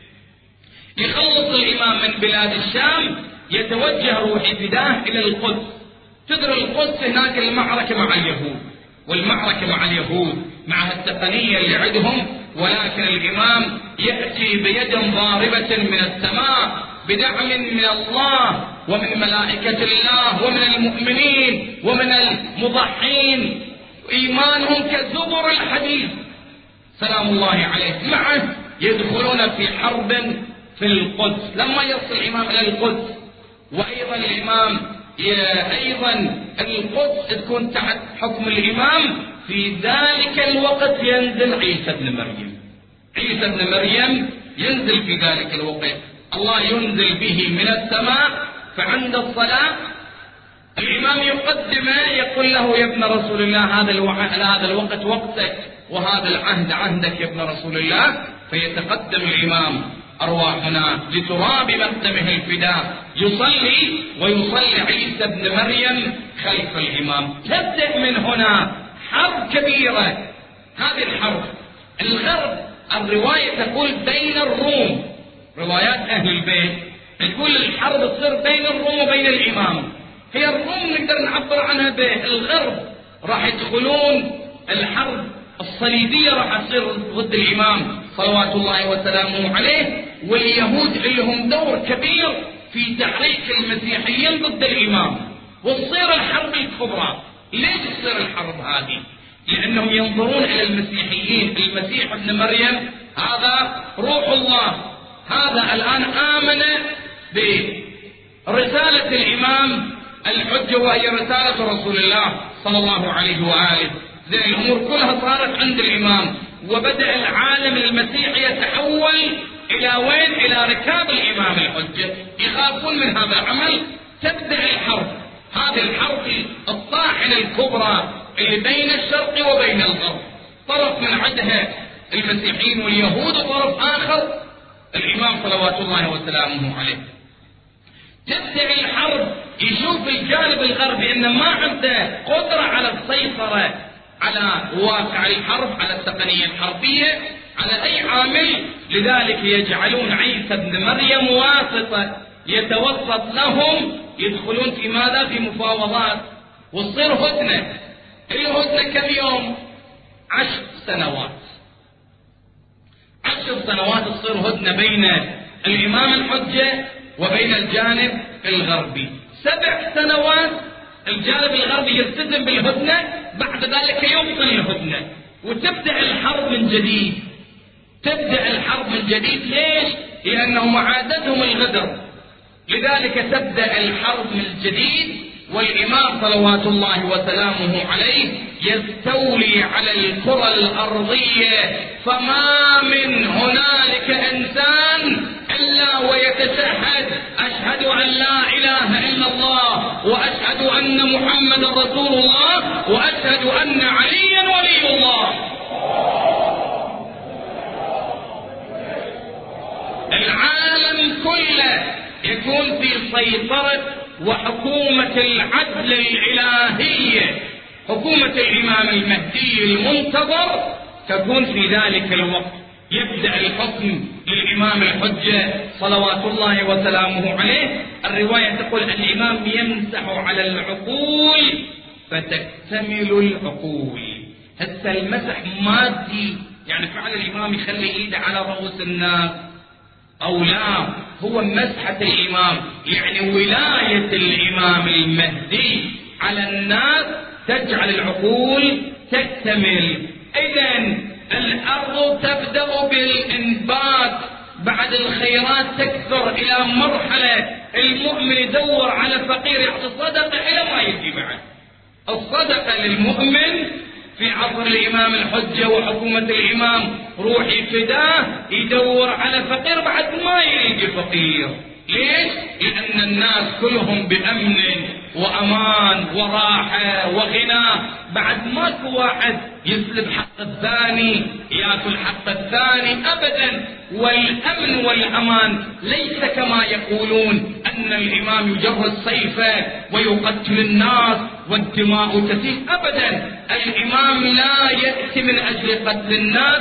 يخلص الإمام من بلاد الشام يتوجه روحي فداه إلى القدس. تدري القدس هناك المعركة مع اليهود، والمعركة مع اليهود مع التقنية اللي عندهم، ولكن الإمام يأتي بيد ضاربة من السماء بدعم من الله ومن ملائكة الله ومن المؤمنين ومن المضحين، إيمانهم كزبر الحديد سلام الله عليه، معه يدخلون في حرب في القدس. لما يصل الإمام إلى القدس، وأيضا الإمام أيضا القدس تكون تحت حكم الإمام، في ذلك الوقت ينزل عيسى بن مريم. عيسى بن مريم ينزل في ذلك الوقت، الله ينزل به من السماء، فعند الصلاة الإمام يقدمه يقول له يا ابن رسول الله هذا الوقت وقتك، وهذا العهد عهدك يا ابن رسول الله. فيتقدم الإمام أرواحنا لتراب مقدمه الفداء، يصلي ويصلي عيسى بن مريم خلف الإمام. تبدأ من هنا حرب كبيرة. هذه الحرب الغرب الرواية تقول بين الروم، روايات أهل البيت تقول الحرب تصير بين الروم وبين الإمام. هي الروم نقدر نعبر عنها بالغرب، راح يدخلون الحرب الصليبية راح تصير ضد الإمام صلوات الله وسلامه عليه، واليهود لهم دور كبير في تحريك المسيحيين ضد الإمام، وتصير الحرب الكبرى. ليش تصير الحرب هذه؟ لأنهم ينظرون إلى المسيحيين، المسيح ابن مريم هذا روح الله، هذا الآن آمن رسالة الإمام الحجة وهي رسالة رسول الله صلى الله عليه وآله. زي الأمور كلها صارت عند الإمام، وبدأ العالم المسيحي يتحول إلى وين؟ إلى ركاب الإمام الحجة، يخافون من هذا العمل. تبدأ الحرب، هذه الحرب الطاحنة الكبرى اللي بين الشرق وبين الغرب، طرف من عندها المسيحيين واليهود وطرف آخر الإمام صلوات الله وسلامه عليه. تبدأ الحرب، يشوف الجانب الغربي أنه ما عنده قدرة على السيطرة على واقع الحرب، على التقنية الحربية، على أي عامل، لذلك يجعلون عيسى ابن مريم واسطة يتوسط لهم، يدخلون في ماذا؟ في مفاوضات، وتصير هدنة. الهدنة كم يوم؟ 10 سنوات. 10 سنوات تصير هدنة بين الإمام الحجة وبين الجانب الغربي. 7 سنوات الجانب الغربي يلتزم بالهدنة، بعد ذلك يبطل الهدنة وتبدأ الحرب من جديد. تبدأ الحرب من جديد. ليش؟ لأنهم عادتهم الغدر، لذلك تبدأ الحرب من جديد. والإمام صلوات الله وسلامه عليه يستولي على الكرة الأرضية، فما من هنالك إنسان إلا ويتشهد أشهد أن لا إله إلا الله وأشهد أن محمد رسول الله وأشهد أن عليا ولي الله. العالم كله يكون في سيطرة وحكومة العدل الإلهية، حكومة الإمام المهدي المنتظر تكون في ذلك الوقت. يبدأ الحكم للإمام الحجة صلوات الله وسلامه عليه. الرواية تقول الإمام يمسح على العقول فتكتمل العقول. هسه المسح مادي، يعني فعل الإمام يخلي إيده على رؤوس الناس أو لا، هو مسحة الإمام، يعني ولاية الإمام المهدي على الناس تجعل العقول تكتمل. إذن الأرض تبدأ بالإنبات، بعد الخيرات تكثر إلى مرحلة المؤمن يدور على فقير يعطي صدقة إلى ما يجي بعد. الصدقة للمؤمن في عصر الإمام الحجة وحكومة الإمام روحي فداه يدور على فقير بعد ما يلقي فقير. ليش؟ لأن الناس كلهم بأمن وأمان وراحة وغنى، بعد ماكو واحد يسلب حق الثاني يأكل حق الثاني أبدا. والأمن والأمان ليس كما يقولون أن الإمام يجرد سيفه ويقتل الناس والدماء تسيل، أبدا. الإمام لا يأتي من أجل قتل الناس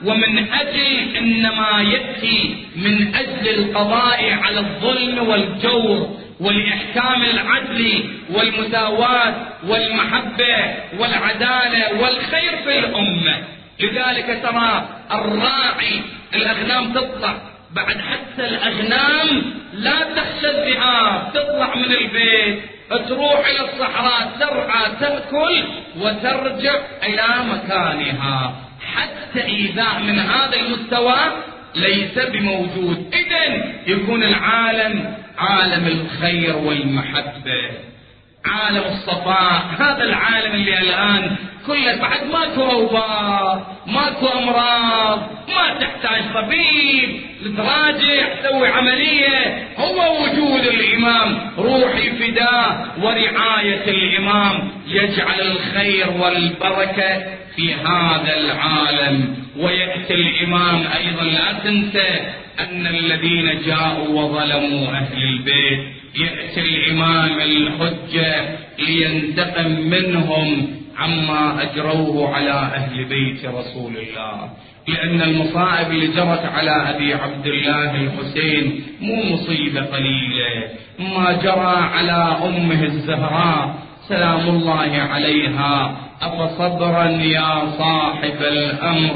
إنما يأتي من أجل القضاء على الظلم والجور والإحكام العدل والمساواة والمحبة والعدالة والخير في الأمة. لذلك ترى الراعي الأغنام تطلع، بعد حتى الأغنام لا تخشى الذئاب، تطلع من البيت تروح إلى الصحراء ترعى تأكل وترجع إلى مكانها، حتى إيذاء من هذا المستوى ليس بموجود. إذن يكون العالم عالم الخير والمحبة، عالم الصفاء. هذا العالم اللي الآن كله بعد ماكو أوبار، ماكو أمراض، ما تحتاج طبيب تراجع تسوي عملية، هو وجود الإمام روحي فداه ورعاية الإمام يجعل الخير والبركة في هذا العالم. ويأتي الإمام أيضا، لا تنسى أن الذين جاءوا وظلموا أهل البيت، يأتي الإمام الحجة لينتقم منهم عما أجروه على أهل بيت رسول الله. لأن المصائب اللي جرت على أبي عبد الله الحسين مو مصيبة قليلة، ما جرى على أمه الزهراء سلام الله عليها أفصبرا يا صاحب الأمر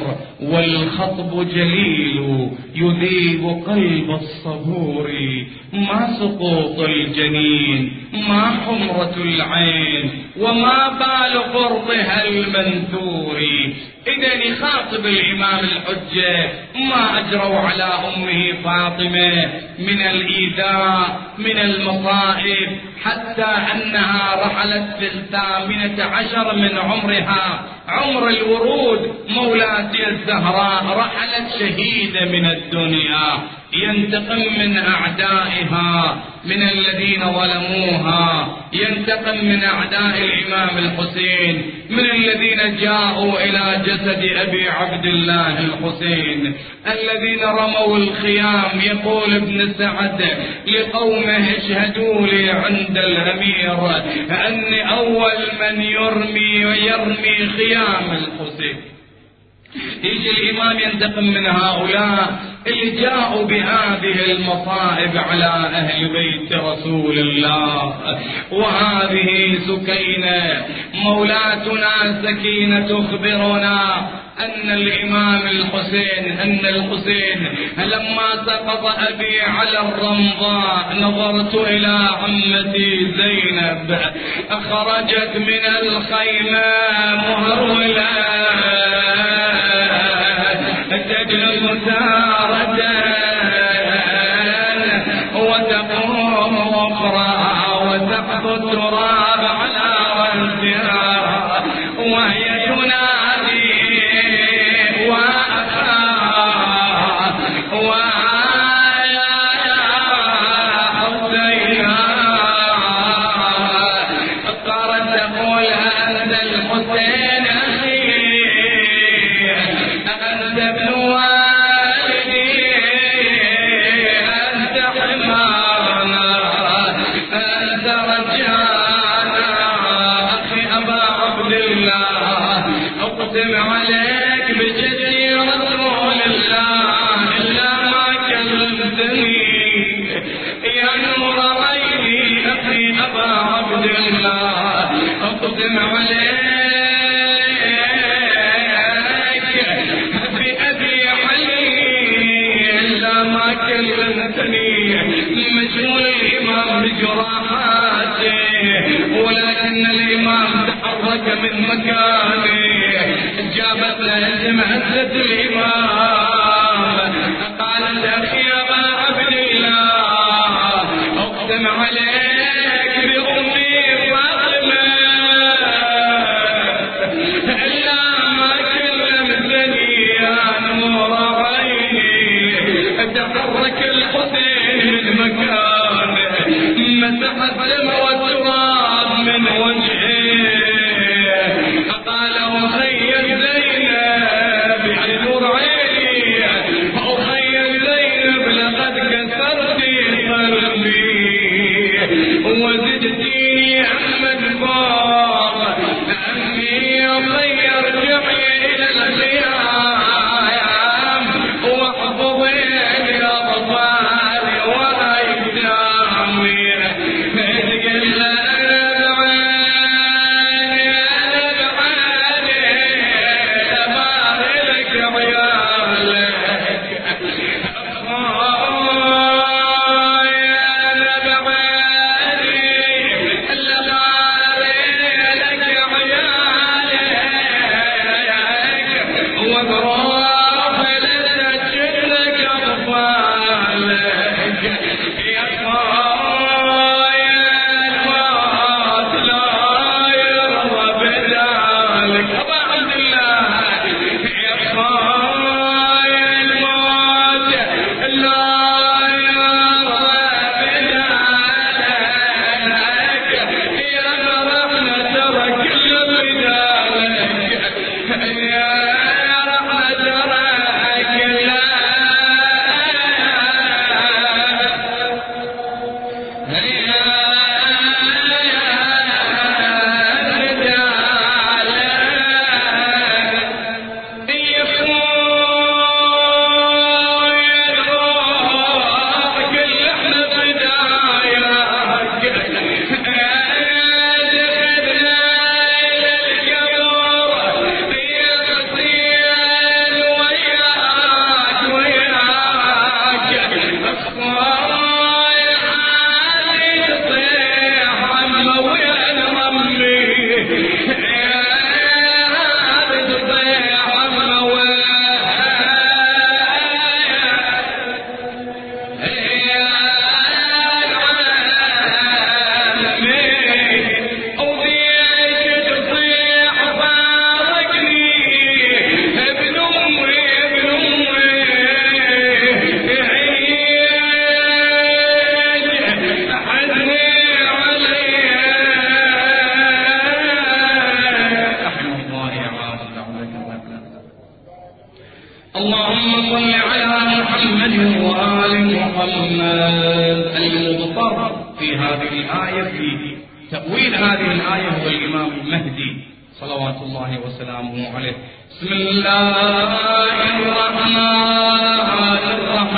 والخطب جليل يذيب قلب الصبور، ما سقوط الجنين، ما حمرة العين، وما بال قرطها المنثور. إذن يخاطب الإمام الحجة ما أجروا على أمه فاطمة من الإيذاء من المصائب، حتى أنها رحلت في 18 من عمرها، عمر الورود مولاتي الزهراء، رحلت شهيدة من الدنيا، ينتقم من أعدائها من الذين ظلموها، ينتقم من أعداء الإمام الحسين من الذين جاءوا إلى جسد أبي عبد الله الحسين، الذين رموا الخيام. يقول ابن سعد لقومه اشهدوا لي عند الأمير أني أول من يرمي خيام الحسين. يجي الإمام ينتقم من هؤلاء اللي جاءوا بهذه المصائب على أهل بيت رسول الله. وهذه سكينة مولاتنا سكينة تخبرنا أن الإمام الحسين لما سقط أبي على الرمضاء نظرت إلى عمتي زينب خرجت من الخيمة مهرولة تجلس تارة وتقوم أخرى وتحط التراب على رأسها وهي تنادي عليك بجدي رسول الله إلا ما كلمتني يا نور عيني أخي أبا عبد الله أقسم عليك بأبي علي إلا ما كلمتني. مشغول الإمام بجراحاته ولكن الإمام تحرك من مكانه، جابت لازم عزة الإمام قالت أخي أبا عبد الله أقسم عليك بأمي فاطمة إلا ما كلمتني يا نور عيني. تحرك الحسين من مكانه مسح الدم والتراب من وجهه قال أخي زينب يا نور عيني أخي زينب لقد كسرت قلبي وزدتيني أحمد فوق أمي أخي ارجعي إلى الخيام واحفظي الأطفال وأيتامي في هذه الآية في تأويل هذه الآية هو الإمام المهدي صلوات الله وسلامه عليه. بسم الله الرحمن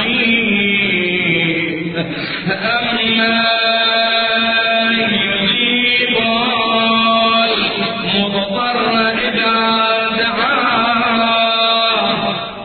الرحيم. أمن يجيب المضطر إذا دعاه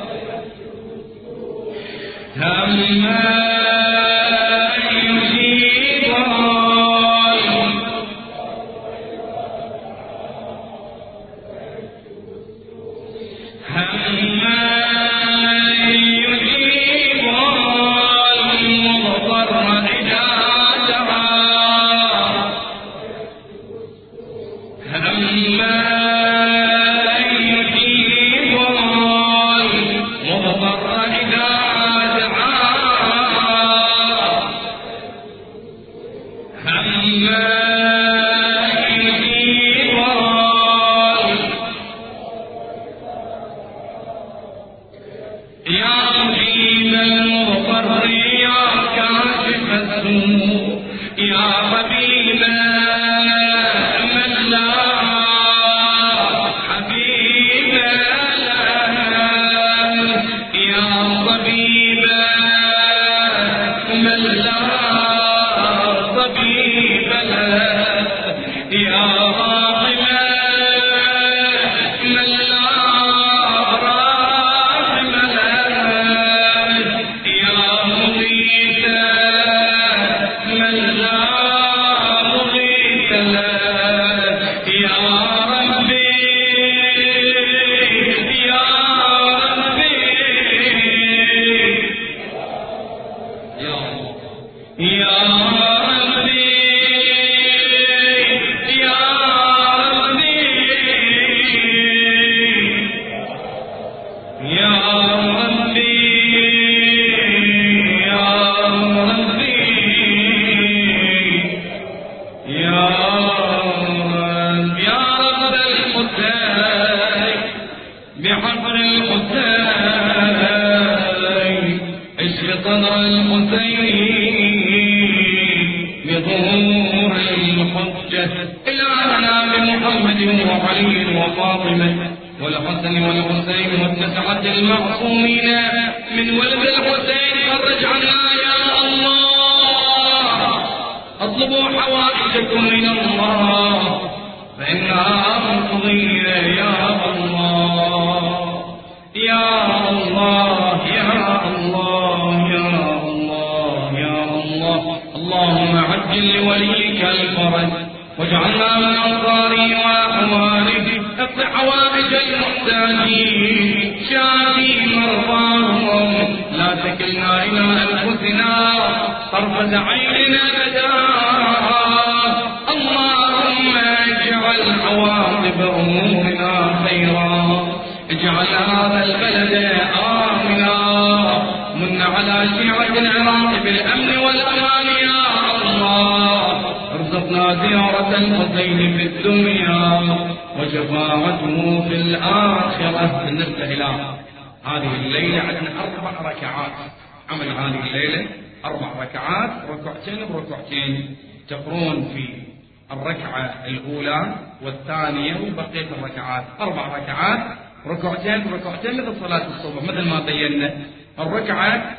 ركعتين مثل صلاة الصبح مثل ما بينا. الركعة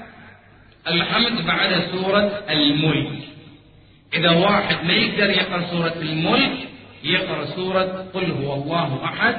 الحمد بعد سورة الملك. إذا واحد ما يقدر يقرأ سورة الملك يقرأ سورة قل هو الله أحد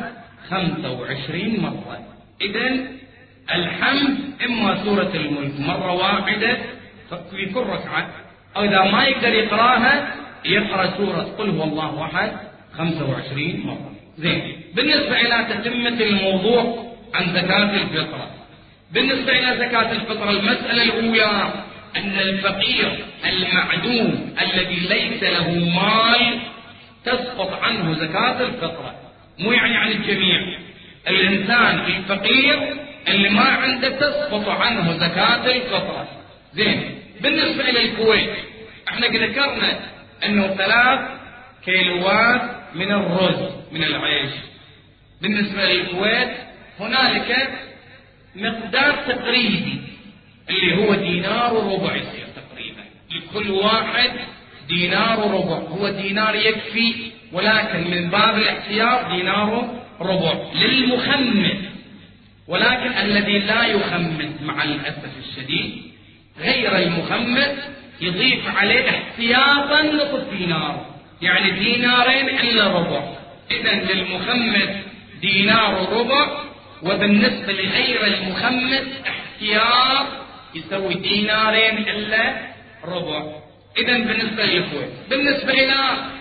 25 مرة. إذن الحمد إما سورة الملك مرة واحدة في كل ركعة، أو إذا ما يقدر يقرأها يقرأ سورة قل هو الله أحد 25 مرة. زين. بالنسبة إلى تتمة الموضوع عن زكاة الفطرة، بالنسبة إلى زكاة الفطرة المسألة الأولى أن الفقير المعدوم الذي ليس له مال تسقط عنه زكاة الفطرة، مو يعني عن الجميع. الإنسان الفقير اللي ما عنده تسقط عنه زكاة الفطرة. زين. بالنسبة إلى الكويت احنا ذكرنا أنه 3 كيلوات من الرز من العيش. بالنسبة للكويت هنالك مقدار تقريبي اللي هو 1.25 دينار تقريبا لكل واحد دينار وربع، هو دينار يكفي، ولكن من باب الاحتياط دينار ربع للمخمس. ولكن الذي لا يخمس مع الأسف الشديد غير المخمس يضيف عليه احتياطا نصف دينار، يعني دينارين إلا ربع. إذن للمخمس دينار وربع، وبالنسبة لغير المخمس احتياط يسوي دينارين إلا ربع. إذن بالنسبة للكويت. بالنسبة إلى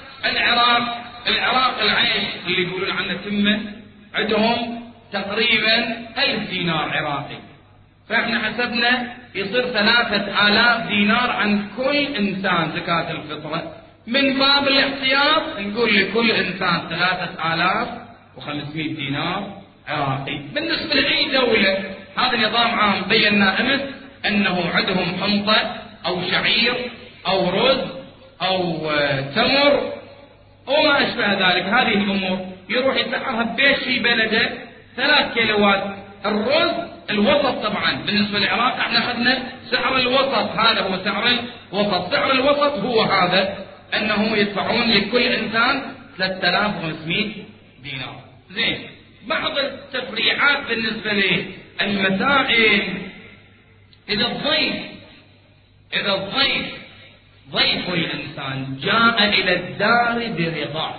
العراق العيش اللي يقولون عنه تمة عندهم تقريبا 1000 دينار عراقي، فإحنا حسبنا يصير 3000 دينار عن كل إنسان زكاة الفطرة. من باب الاحتياط نقول لكل إنسان 3500 دينار عراقي. بالنسبة لأي دولة هذا نظام عام بينا أمس أنه عندهم حنطة أو شعير أو رز أو تمر وما أشبه ذلك، هذه الأمور يروح يسعرها ببيش في بلده 3 كيلوات. الرز الوسط طبعا بالنسبة للعراق احنا أخذنا سعر الوسط، هذا هو سعر الوسط. سعر الوسط هو هذا، أنه يدفعون لكل إنسان 3500 دينار. زين، بعض التفريعات بالنسبة للمسائل. إذا الضيف ضيف الإنسان جاء إلى الدار برضاك،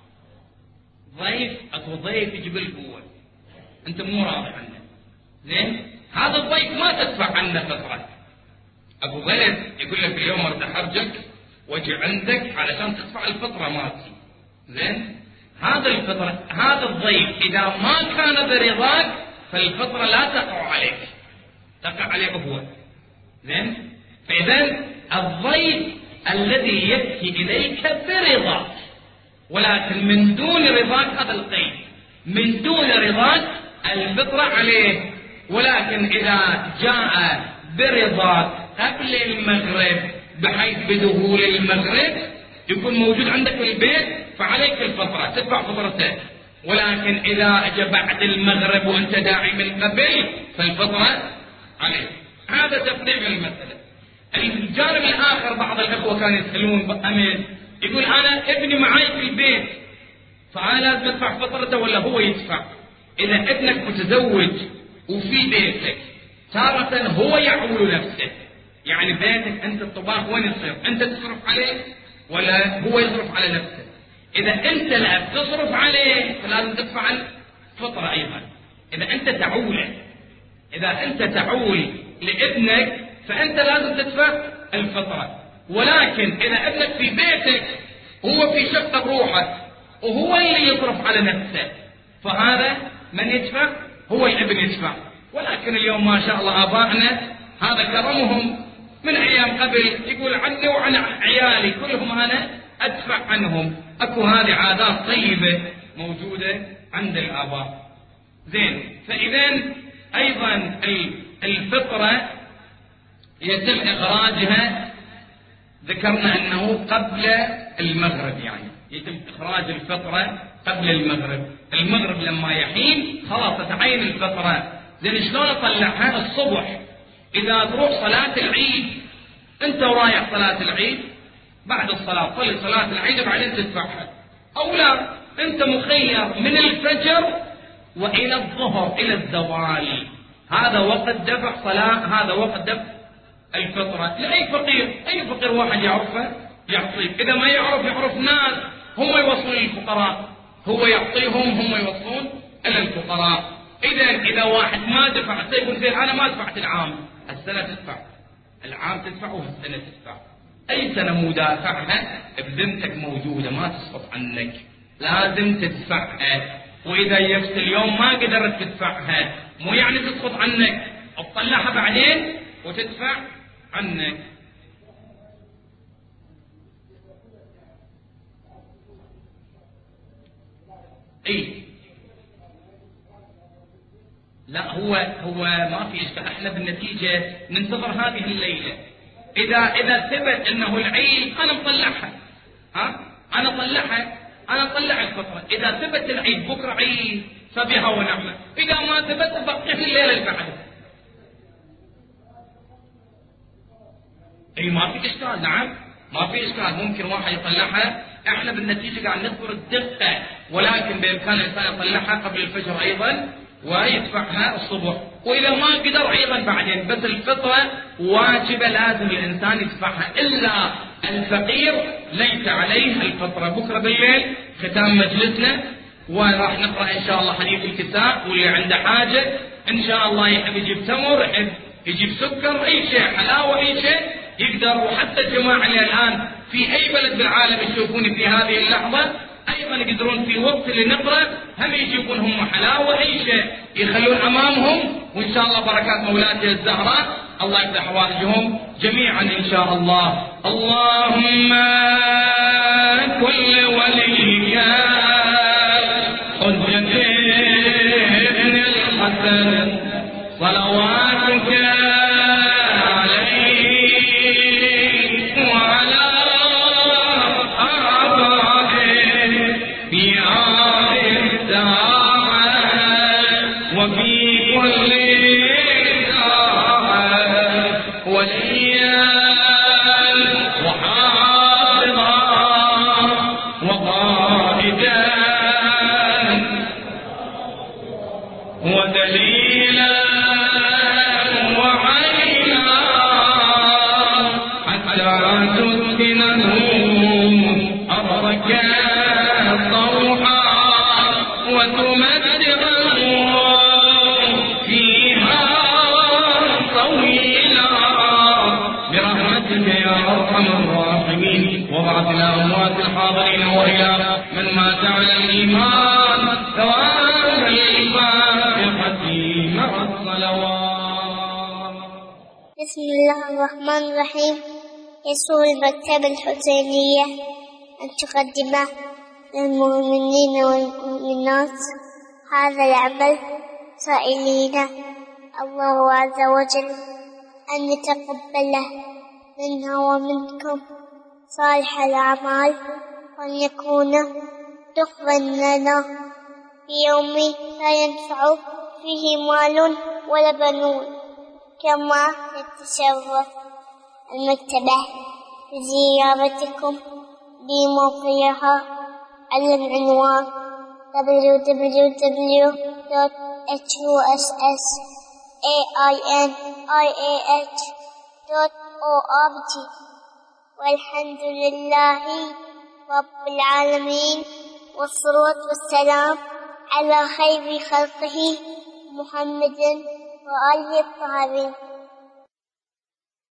أكو ضيف يجيب القوة أنت مو راضي عنه، زين، هذا الضيف ما تدفع عنه فطرة. أبو بلد يقول لك اليوم أريد أحرجك واجي عندك علشان تدفع الفطرة مالتي، زين، هذا الضيف إذا ما كان برضاك فالفطرة لا تقع عليك، تقع عليه هو، زين. فإذا الضيف الذي يأتي إليك برضاك، ولكن من دون رضاك، هذا القيد، من دون رضاك الفطرة عليه. ولكن إذا جاء برضاك قبل المغرب بحيث بدخول المغرب يكون موجود عندك في البيت فعليك الفطرة، تدفع فطرته. ولكن إذا أجى بعد المغرب وأنت داعي من قبل فالفطرة عليه. هذا تفريع المسألة. الجانب الآخر بعض الأخوة كانوا يسألون أمين، يقول أنا ابني معي في البيت فأنا لازم أدفع فطرته ولا هو يدفع؟ إذا ابنك متزوج وفي بيتك تارة هو يعول نفسه، يعني بيتك أنت الطباخ وين يصير؟ أنت تصرف عليه ولا هو يصرف على نفسه؟ إذا أنت لا تصرف عليه فلازم تدفع الفطرة أيضا. إذا أنت تعول لابنك فأنت لازم تدفع الفطرة. ولكن إذا ابنك في بيتك هو في شقة بروحه وهو اللي يصرف على نفسه فهذا من يدفع؟ هو الابن يدفع. ولكن اليوم ما شاء الله آبائنا هذا كرمهم من أيام قبل، يقول عني وعن عيالي كلهم أنا أدفع عنهم. أكو هذه عادات طيبة موجودة عند الآباء، زين. فإذا أيضا الفطرة يتم إخراجها، ذكرنا أنه قبل المغرب، يعني يتم إخراج الفطرة قبل المغرب. المغرب لما يحين خلاص تتعين الفطرة. زين، شلون أطلعها؟ الصبح إذا تروح صلاة العيد، أنت ورايح صلاة العيد بعد الصلاة صلي صلاة العيد وبعدين تدفعها، أو لا أنت مخير من الفجر وإلى الظهر إلى الزوال، هذا وقت دفع صلاة، هذا وقت دفع الفطرة لأي فقير. أي فقير واحد يعرفه يعطيه، إذا ما يعرف ناس هم يوصلون للفقراء، هو يعطيهم هم يوصلون إلى الفقراء. إذا واحد ما دفع سيقول زين أنا ما دفعت العام، السنة تدفع، العام تدفع والسنة تدفع. أي سنة مدافعها بذمتك موجودة ما تسقط عنك، لازم تدفعها. وإذا يفت اليوم ما قدرت تدفعها مو يعني تسقط عنك، تطلعها بعدين وتدفع عنك. اي لا هو ما في إشكال، احنا بالنتيجة ننتظر هذه الليلة. إذا ثبت أنه العيد أنا مطلعها، أنا أطلع الفطرة. إذا ثبت العيد بكرة عيد فبها ونعمة، إذا ما ثبت بقي في الليلة اللي بعدها. أي ما في إشكال، نعم ما في إشكال، ممكن واحد يطلعها. احنا بالنتيجة قاعد نذكر الدقة، ولكن بإمكان الإنسان يطلعها قبل الفجر أيضا ويدفعها الصبح، وإذا ما قدر أيضا بعدين. بس الفطرة واجبة، لازم الإنسان يدفعها، إلا الفقير ليس عليه الفطرة. بكرة بالليل ختام مجلسنا، وراح نقرأ إن شاء الله حديث الكساء، واللي عنده حاجة إن شاء الله يحب يجيب تمر، يحب يجيب سكر، أي شيء حلاوة أي شيء يقدر. وحتى الجماعة اللي الآن في أي بلد بالعالم يشوفوني في هذه اللحظة أيضا يقدرون في الوقت اللي نقرأ هم يجيبون هم حلاوة أي شيء يخلون أمامهم، وإن شاء الله بركات مولاتي الزهراء الله يفتح حوائجهم جميعا إن شاء الله. اللهم كل وليك حجة ابن الحسن صلواتك إلى أموات الحاضرين وإلى من مات على الإيمان ثواب الفاتحة مع الصلوات. بسم الله الرحمن الرحيم. يسر المكتبة الحسينية أن تقدم للمؤمنين والمؤمنات هذا العمل، سائلين الله عز وجل أن يتقبله منا ومنكم صالح الأعمال، وأن يكون دخلا لنا في يوم لا ينفع فيه مال ولا بنون. كما يتشرف المكتبة بزيارتكم بموقعها على العنوان www.husainiah.org. والحمد لله رب العالمين، والصلاة والسلام على خير خلقه محمد وآله الطاهرين.